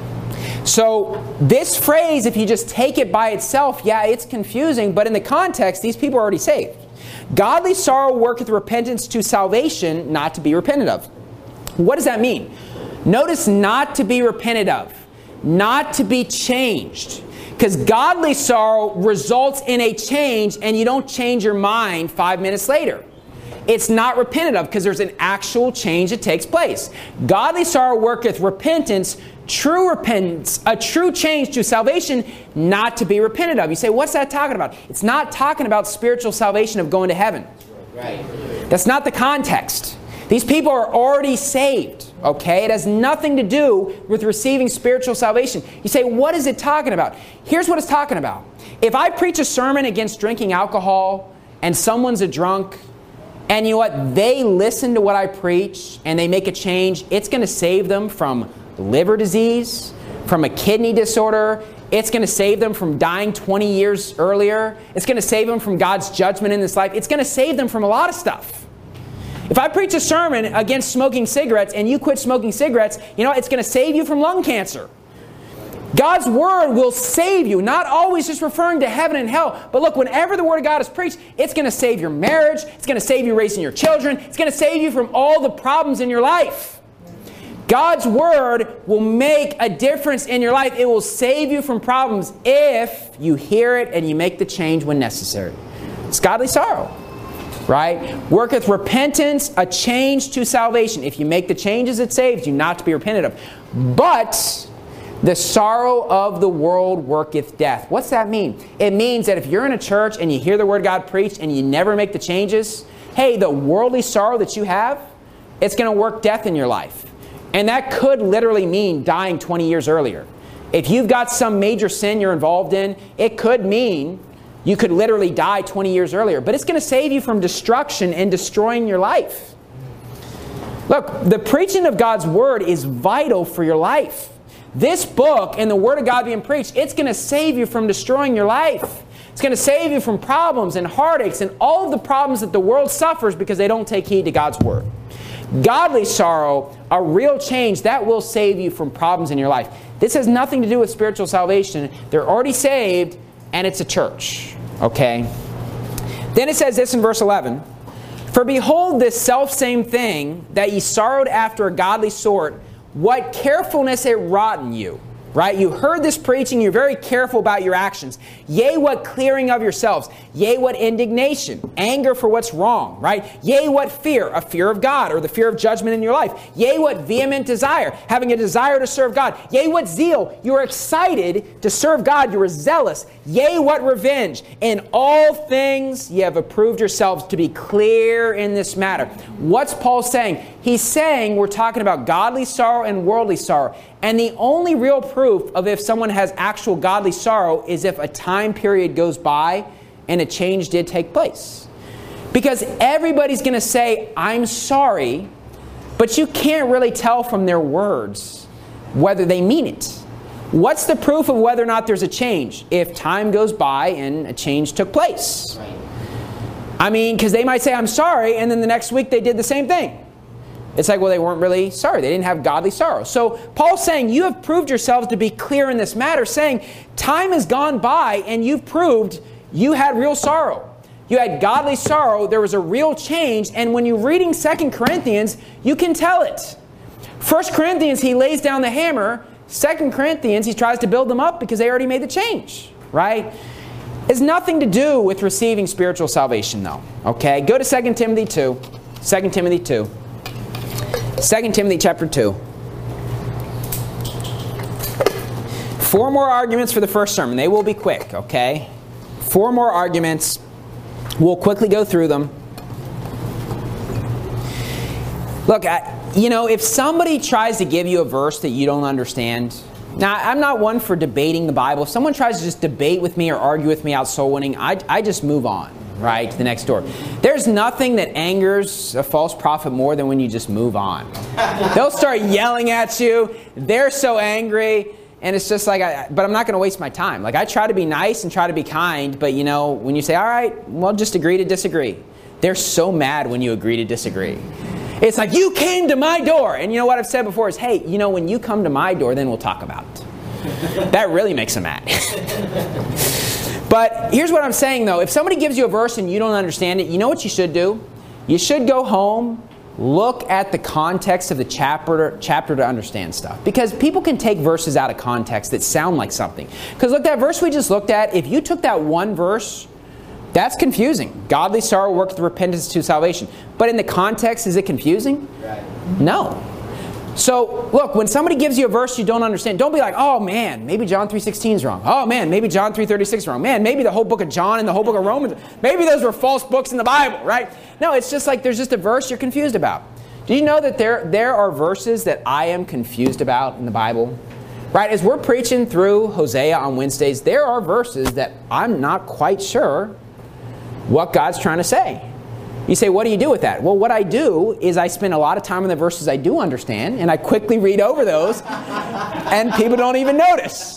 So this phrase, if you just take it by itself, yeah, it's confusing, but in the context, these people are already saved. Godly sorrow worketh repentance to salvation, not to be repented of. What does that mean? Notice not to be repented of, not to be changed. Because godly sorrow results in a change, and you don't change your mind five minutes later. It's not repented of because there's an actual change that takes place. Godly sorrow worketh repentance, true repentance, a true change to salvation, not to be repented of. You say, what's that talking about? It's not talking about spiritual salvation of going to heaven. Right. That's not the context. These people are already saved, okay? It has nothing to do with receiving spiritual salvation. You say, what is it talking about? Here's what it's talking about. If I preach a sermon against drinking alcohol and someone's a drunk, and you know what? They listen to what I preach and they make a change. It's going to save them from liver disease, from a kidney disorder. It's going to save them from dying twenty years earlier. It's going to save them from God's judgment in this life. It's going to save them from a lot of stuff. If I preach a sermon against smoking cigarettes and you quit smoking cigarettes, you know, it's going to save you from lung cancer. God's Word will save you, not always just referring to heaven and hell. But look, whenever the Word of God is preached, it's going to save your marriage. It's going to save you raising your children. It's going to save you from all the problems in your life. God's Word will make a difference in your life. It will save you from problems if you hear it and you make the change when necessary. It's godly sorrow, right? Worketh repentance, a change to salvation. If you make the changes, it saves you, not to be repented of. But the sorrow of the world worketh death. What's that mean? It means that if you're in a church and you hear the Word of God preached and you never make the changes, hey, the worldly sorrow that you have, it's going to work death in your life. And that could literally mean dying twenty years earlier. If you've got some major sin you're involved in, it could mean you could literally die twenty years earlier. But it's going to save you from destruction and destroying your life. Look, the preaching of God's Word is vital for your life. This book and the Word of God being preached, it's going to save you from destroying your life. It's going to save you from problems and heartaches and all of the problems that the world suffers because they don't take heed to God's Word. Godly sorrow, a real change, that will save you from problems in your life. This has nothing to do with spiritual salvation. They're already saved, and it's a church. Okay? Then it says this in verse eleven. For behold, this selfsame thing that ye sorrowed after a godly sort, what carefulness it wrought in you. Right? You heard this preaching, you're very careful about your actions. Yea, what clearing of yourselves. Yea, what indignation, anger for what's wrong. Right? Yea, what fear, a fear of God or the fear of judgment in your life. Yea, what vehement desire, having a desire to serve God. Yea, what zeal, you are excited to serve God, you are zealous. Yea, what revenge. In all things ye have approved yourselves to be clear in this matter. What's Paul saying? He's saying we're talking about godly sorrow and worldly sorrow. And the only real proof of if someone has actual godly sorrow is if a time period goes by and a change did take place. Because everybody's going to say, I'm sorry, but you can't really tell from their words whether they mean it. What's the proof of whether or not there's a change? If time goes by and a change took place. Right. I mean, because they might say, I'm sorry, and then the next week they did the same thing. It's like, well, they weren't really sorry. They didn't have godly sorrow. So Paul's saying, you have proved yourselves to be clear in this matter, saying, time has gone by and you've proved you had real sorrow. You had godly sorrow. There was a real change. And when you're reading Second Corinthians, you can tell it. First Corinthians, he lays down the hammer. Second Corinthians, he tries to build them up because they already made the change, right? It's nothing to do with receiving spiritual salvation, though. Okay, go to Second Timothy two. Second Timothy two. Second Timothy chapter two. Four more arguments for the first sermon. They will be quick, okay? Four more arguments. We'll quickly go through them. Look, I, you know, if somebody tries to give you a verse that you don't understand, now I'm not one for debating the Bible. If someone tries to just debate with me or argue with me out soul winning, I, I just move on, right, to the next door. There's nothing that angers a false prophet more than when you just move on. They'll start yelling at you. They're so angry. And it's just like, I, but I'm not going to waste my time. Like, I try to be nice and try to be kind, but you know, when you say, all right, well, just agree to disagree. They're so mad when you agree to disagree.'t like, you came to my door. And you know what I've said before is, hey, you know, when you come to my door, then we'll talk about it. That really makes them mad. But here's what I'm saying, though. If somebody gives you a verse and you don't understand it, you know what you should do? You should go home, look at the context of the chapter, chapter to understand stuff. Because people can take verses out of context that sound like something. Because look, that verse we just looked at, if you took that one verse, that's confusing. Godly sorrow worketh repentance to salvation. But in the context, is it confusing? Right. No. So, look, when somebody gives you a verse you don't understand, don't be like, oh man, maybe John three sixteen is wrong. Oh man, maybe John three thirty-six is wrong. Man, maybe the whole book of John and the whole book of Romans, maybe those were false books in the Bible, right? No, it's just like there's just a verse you're confused about. Do you know that there, there are verses that I am confused about in the Bible? Right, as we're preaching through Hosea on Wednesdays, there are verses that I'm not quite sure what God's trying to say. You say, what do you do with that? Well, what I do is I spend a lot of time on the verses I do understand, and I quickly read over those, and people don't even notice.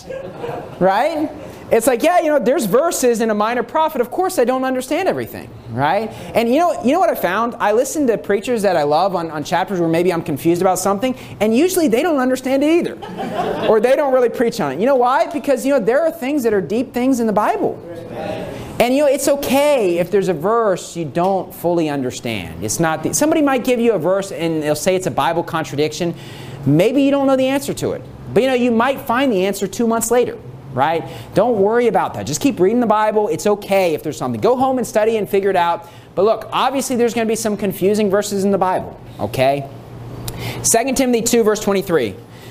Right? It's like, yeah, you know, there's verses in a minor prophet. Of course, I don't understand everything. Right? And you know, you know what I found? I listen to preachers that I love on, on chapters where maybe I'm confused about something, and usually they don't understand it either. Or they don't really preach on it. You know why? Because, you know, there are things that are deep things in the Bible. And you know, it's okay if there's a verse you don't fully understand. It's not the, somebody might give you a verse and they'll say it's a Bible contradiction. Maybe you don't know the answer to it. But you know, you might find the answer two months later, right? Don't worry about that. Just keep reading the Bible. It's okay if there's something. Go home and study and figure it out. But look, obviously there's going to be some confusing verses in the Bible, okay? Second Timothy two, verse twenty-three.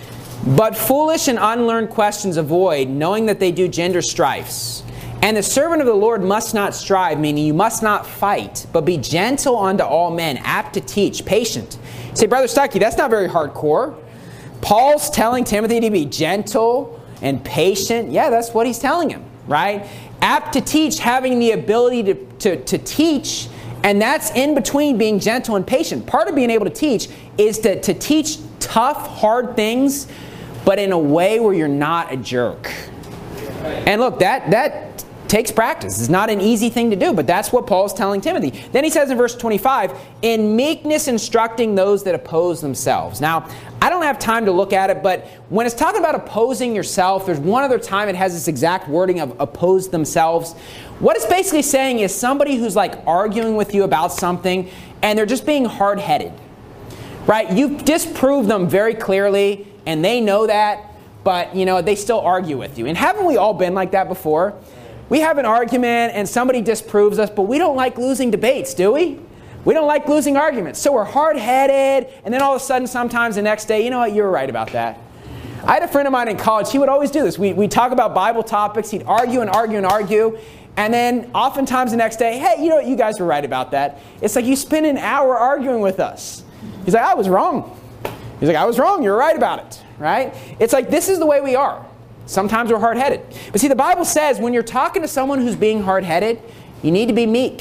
But foolish and unlearned questions avoid, knowing that they do gender strifes. And the servant of the Lord must not strive, meaning you must not fight, but be gentle unto all men, apt to teach, patient. You say, Brother Stuckey, that's not very hardcore. Paul's telling Timothy to be gentle and patient. Yeah, that's what he's telling him, right? Apt to teach, having the ability to, to, to teach, and that's in between being gentle and patient. Part of being able to teach is to, to teach tough, hard things, but in a way where you're not a jerk. And look, that that takes practice. It's not an easy thing to do, but that's what Paul's telling Timothy. Then he says in verse twenty-five, in meekness instructing those that oppose themselves. Now, I don't have time to look at it, but when it's talking about opposing yourself, there's one other time it has this exact wording of oppose themselves. What it's basically saying is somebody who's like arguing with you about something and they're just being hard-headed. Right? You've disproved them very clearly and they know that, but you know, they still argue with you. And haven't we all been like that before? We have an argument and somebody disproves us, but we don't like losing debates, do we? We don't like losing arguments. So we're hard-headed, and then all of a sudden, sometimes the next day, you know what, you were right about that. I had a friend of mine in college, he would always do this. We, we'd talk about Bible topics, he'd argue and argue and argue, and then oftentimes the next day, hey, you know what, you guys were right about that. It's like you spend an hour arguing with us. He's like, I was wrong. He's like, I was wrong, you were right about it, right? It's like, this is the way we are. Sometimes we're hard-headed. But see, the Bible says when you're talking to someone who's being hard-headed, you need to be meek.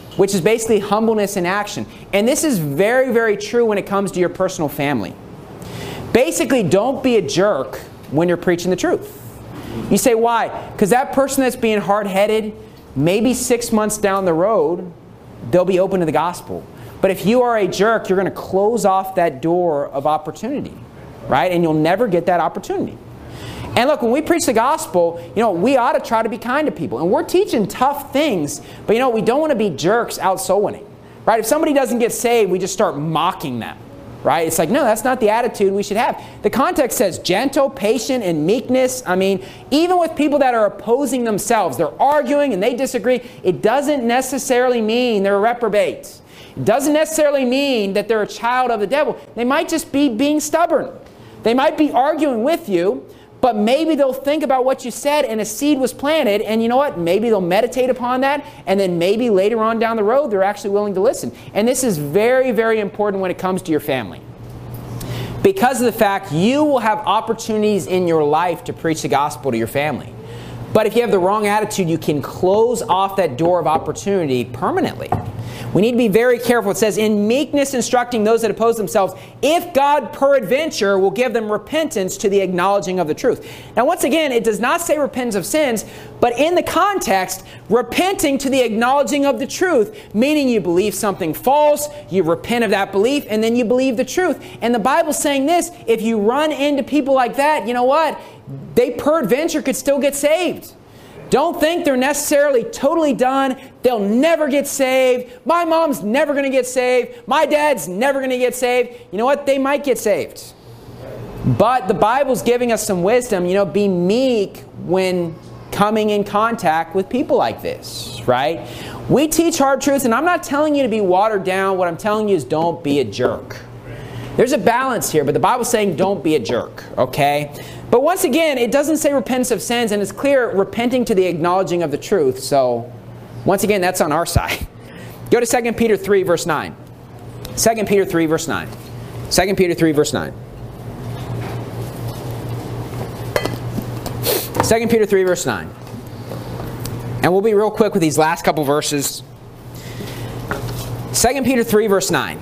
which is basically humbleness in action. And this is very, very true when it comes to your personal family. Basically, don't be a jerk when you're preaching the truth. You say, why? Because that person that's being hard-headed, maybe six months down the road, they'll be open to the gospel. But if you are a jerk, you're going to close off that door of opportunity, right? And you'll never get that opportunity. And look, when we preach the gospel, you know, we ought to try to be kind to people. And we're teaching tough things, but you know, we don't want to be jerks out soul winning, right? If somebody doesn't get saved, we just start mocking them, right? It's like, no, that's not the attitude we should have. The context says gentle, patient, and meekness. I mean, even with people that are opposing themselves, they're arguing and they disagree, it doesn't necessarily mean they're a reprobate. It doesn't necessarily mean that they're a child of the devil. They might just be being stubborn. They might be arguing with you, but maybe they'll think about what you said and a seed was planted, and you know what? Maybe they'll meditate upon that, and then maybe later on down the road they're actually willing to listen. And this is very, very important when it comes to your family. Because of the fact you will have opportunities in your life to preach the gospel to your family. But if you have the wrong attitude, you can close off that door of opportunity permanently. We need to be very careful. It says, in meekness instructing those that oppose themselves, if God peradventure will give them repentance to the acknowledging of the truth. Now, once again, it does not say repentance of sins, but in the context, repenting to the acknowledging of the truth, meaning you believe something false, you repent of that belief, and then you believe the truth. And the Bible's saying this, if you run into people like that, you know what? They peradventure could still get saved. Don't think they're necessarily totally done. They'll never get saved. My mom's never going to get saved. My dad's never going to get saved. You know what? They might get saved. But the Bible's giving us some wisdom. You know, be meek when coming in contact with people like this, right? We teach hard truths, and I'm not telling you to be watered down. What I'm telling you is don't be a jerk. There's a balance here, but the Bible's saying don't be a jerk, okay? But once again, it doesn't say repentance of sins, and it's clear repenting to the acknowledging of the truth. So, once again, that's on our side. Go to Second Peter three, verse nine. Second Peter three, verse nine. Second Peter three, verse nine. Second Peter three, verse nine. And we'll be real quick with these last couple verses. Second Peter three, verse nine.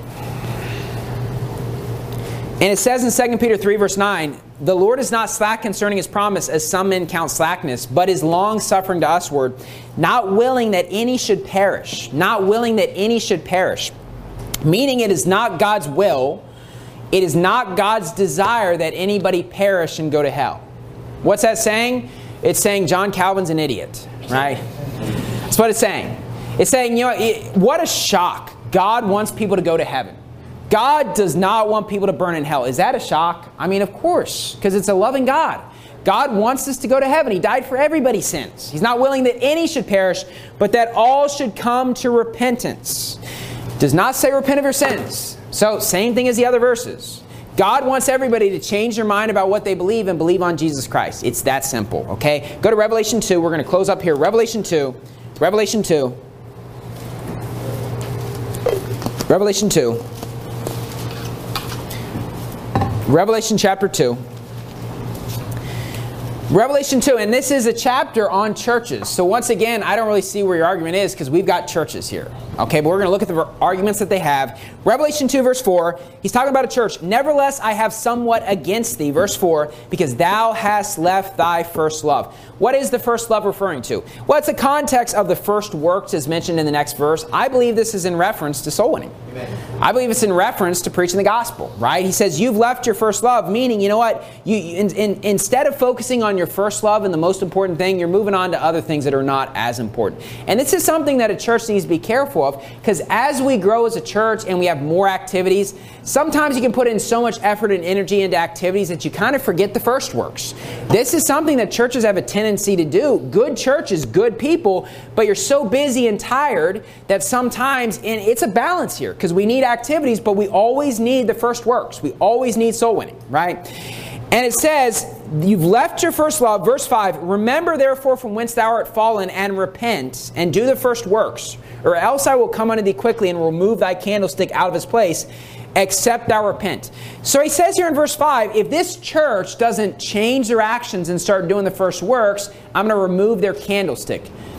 And it says in Second Peter three, verse nine, the Lord is not slack concerning His promise, as some men count slackness, but is long-suffering to usward, not willing that any should perish. Not willing that any should perish. Meaning it is not God's will, it is not God's desire that anybody perish and go to hell. What's that saying? It's saying John Calvin's an idiot, right? That's what it's saying. It's saying, you know, it, what a shock. God wants people to go to heaven. God does not want people to burn in hell. Is that a shock? I mean, of course, because it's a loving God. God wants us to go to heaven. He died for everybody's sins. He's not willing that any should perish, but that all should come to repentance. Does not say repent of your sins. So, same thing as the other verses. God wants everybody to change their mind about what they believe and believe on Jesus Christ. It's that simple, okay? Go to Revelation two. We're going to close up here. Revelation two. Revelation two. Revelation two. Revelation chapter two. Revelation two, and this is a chapter on churches. So once again, I don't really see where your argument is because we've got churches here. Okay, but we're going to look at the arguments that they have. Revelation two, verse four, he's talking about a church. Nevertheless, I have somewhat against thee, verse four, because thou hast left thy first love. What is the first love referring to? Well, it's the context of the first works as mentioned in the next verse. I believe this is in reference to soul winning. Amen. I believe it's in reference to preaching the gospel, right? He says, you've left your first love, meaning, you know what? You, in, in, instead of focusing on your first love and the most important thing, you're moving on to other things that are not as important. And this is something that a church needs to be careful of, because as we grow as a church and we have more activities, sometimes you can put in so much effort and energy into activities that you kind of forget the first works. This is something that churches have a tendency to do. Good churches, good people, but you're so busy and tired that sometimes, and it's a balance here, because we need activities, but we always need the first works. We always need soul winning, right? And it says, you've left your first love, verse five, remember therefore from whence thou art fallen, and repent, and do the first works, or else I will come unto thee quickly, and remove thy candlestick out of his place, except thou repent. So he says here in verse five, if this church doesn't change their actions and start doing the first works, I'm going to remove their candlestick.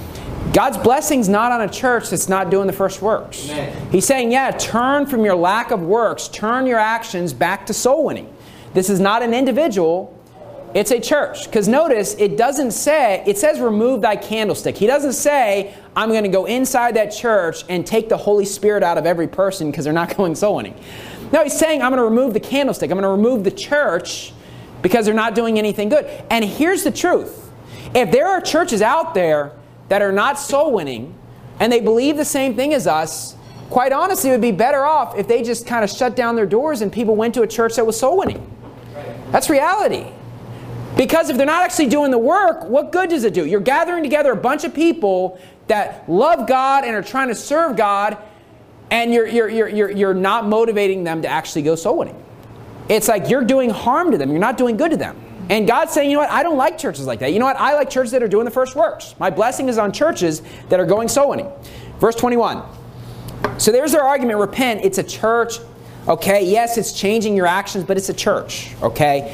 God's blessing's not on a church that's not doing the first works. Amen. He's saying, yeah, turn from your lack of works, turn your actions back to soul winning. This is not an individual, it's a church. Because notice, it doesn't say, it says remove thy candlestick. He doesn't say, I'm going to go inside that church and take the Holy Spirit out of every person because they're not going soul winning. No, he's saying, I'm going to remove the candlestick. I'm going to remove the church because they're not doing anything good. And here's the truth. If there are churches out there that are not soul winning and they believe the same thing as us, quite honestly, it would be better off if they just kind of shut down their doors and people went to a church that was soul winning. That's reality. Because if they're not actually doing the work, what good does it do? You're gathering together a bunch of people that love God and are trying to serve God, and you're, you're, you're, you're, you're not motivating them to actually go soul winning. It's like you're doing harm to them. You're not doing good to them. And God's saying, you know what? I don't like churches like that. You know what? I like churches that are doing the first works. My blessing is on churches that are going soul winning. Verse twenty-one. So there's their argument. Repent. It's a church. Okay. Yes, it's changing your actions, but it's a church. Okay.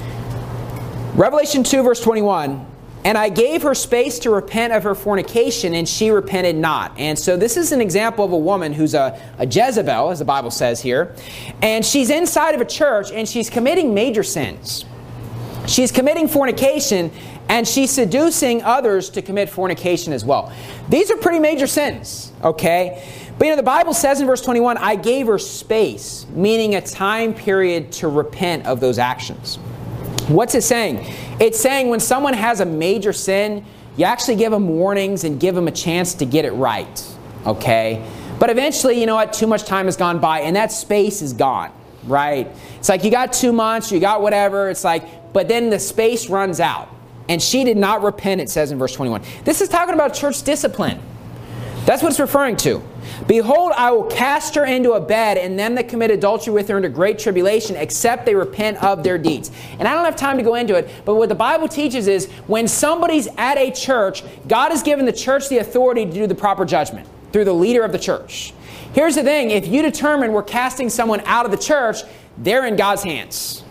Revelation two, verse twenty-one. And I gave her space to repent of her fornication, and she repented not. And so this is an example of a woman who's a, a Jezebel, as the Bible says here. And she's inside of a church, and she's committing major sins. She's committing fornication, and she's seducing others to commit fornication as well. These are pretty major sins, okay? But you know, the Bible says in verse twenty-one, I gave her space, meaning a time period to repent of those actions. What's it saying? It's saying when someone has a major sin, you actually give them warnings and give them a chance to get it right, okay? But eventually, you know what, too much time has gone by and that space is gone, right? It's like you got two months, you got whatever, it's like, but then the space runs out. And she did not repent, it says in verse twenty-one. This is talking about church discipline. That's what it's referring to. Behold, I will cast her into a bed, and them that commit adultery with her into great tribulation, except they repent of their deeds. And I don't have time to go into it, but what the Bible teaches is when somebody's at a church, God has given the church the authority to do the proper judgment through the leader of the church. Here's the thing. If you determine we're casting someone out of the church, they're in God's hands.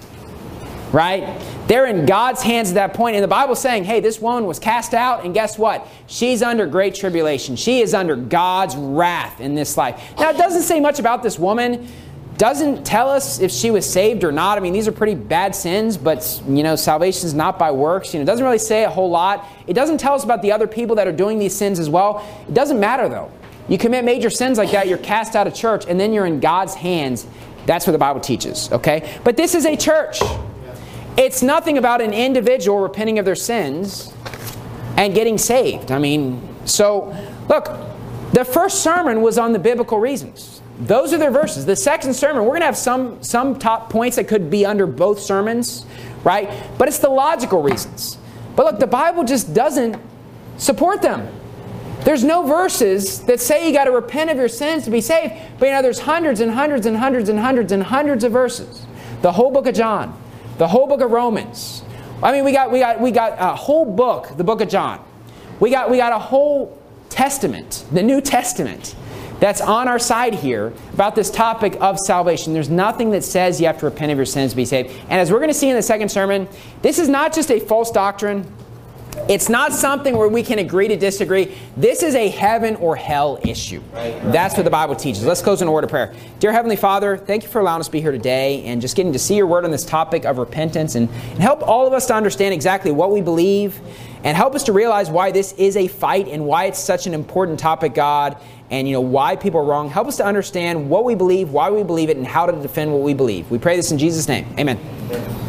Right? They're in God's hands at that point. And the Bible's saying, hey, this woman was cast out, and guess what? She's under great tribulation. She is under God's wrath in this life. Now, it doesn't say much about this woman. Doesn't tell us if she was saved or not. I mean, these are pretty bad sins, but, you know, salvation is not by works. You know, it doesn't really say a whole lot. It doesn't tell us about the other people that are doing these sins as well. It doesn't matter, though. You commit major sins like that, you're cast out of church, and then you're in God's hands. That's what the Bible teaches, okay? But this is a church. It's nothing about an individual repenting of their sins and getting saved. I mean, so, look, the first sermon was on the biblical reasons. Those are their verses. The second sermon, we're going to have some, some top points that could be under both sermons, right? But it's the logical reasons. But look, the Bible just doesn't support them. There's no verses that say you got to repent of your sins to be saved. But you know, there's hundreds and hundreds and hundreds and hundreds and hundreds of verses. The whole book of John. The whole book of Romans. I mean, we got we got we got a whole book, the book of John. We got we got a whole testament, the New Testament, that's on our side here about this topic of salvation. There's nothing that says you have to repent of your sins to be saved. And as we're going to see in the second sermon, this is not just a false doctrine. It's not something where we can agree to disagree. This is a heaven or hell issue. Right, right. That's what the Bible teaches. Let's close in a word of prayer. Dear Heavenly Father, thank you for allowing us to be here today and just getting to see your word on this topic of repentance, and, and help all of us to understand exactly what we believe, and help us to realize why this is a fight and why it's such an important topic, God, and you know why people are wrong. Help us to understand what we believe, why we believe it, and how to defend what we believe. We pray this in Jesus' name. Amen.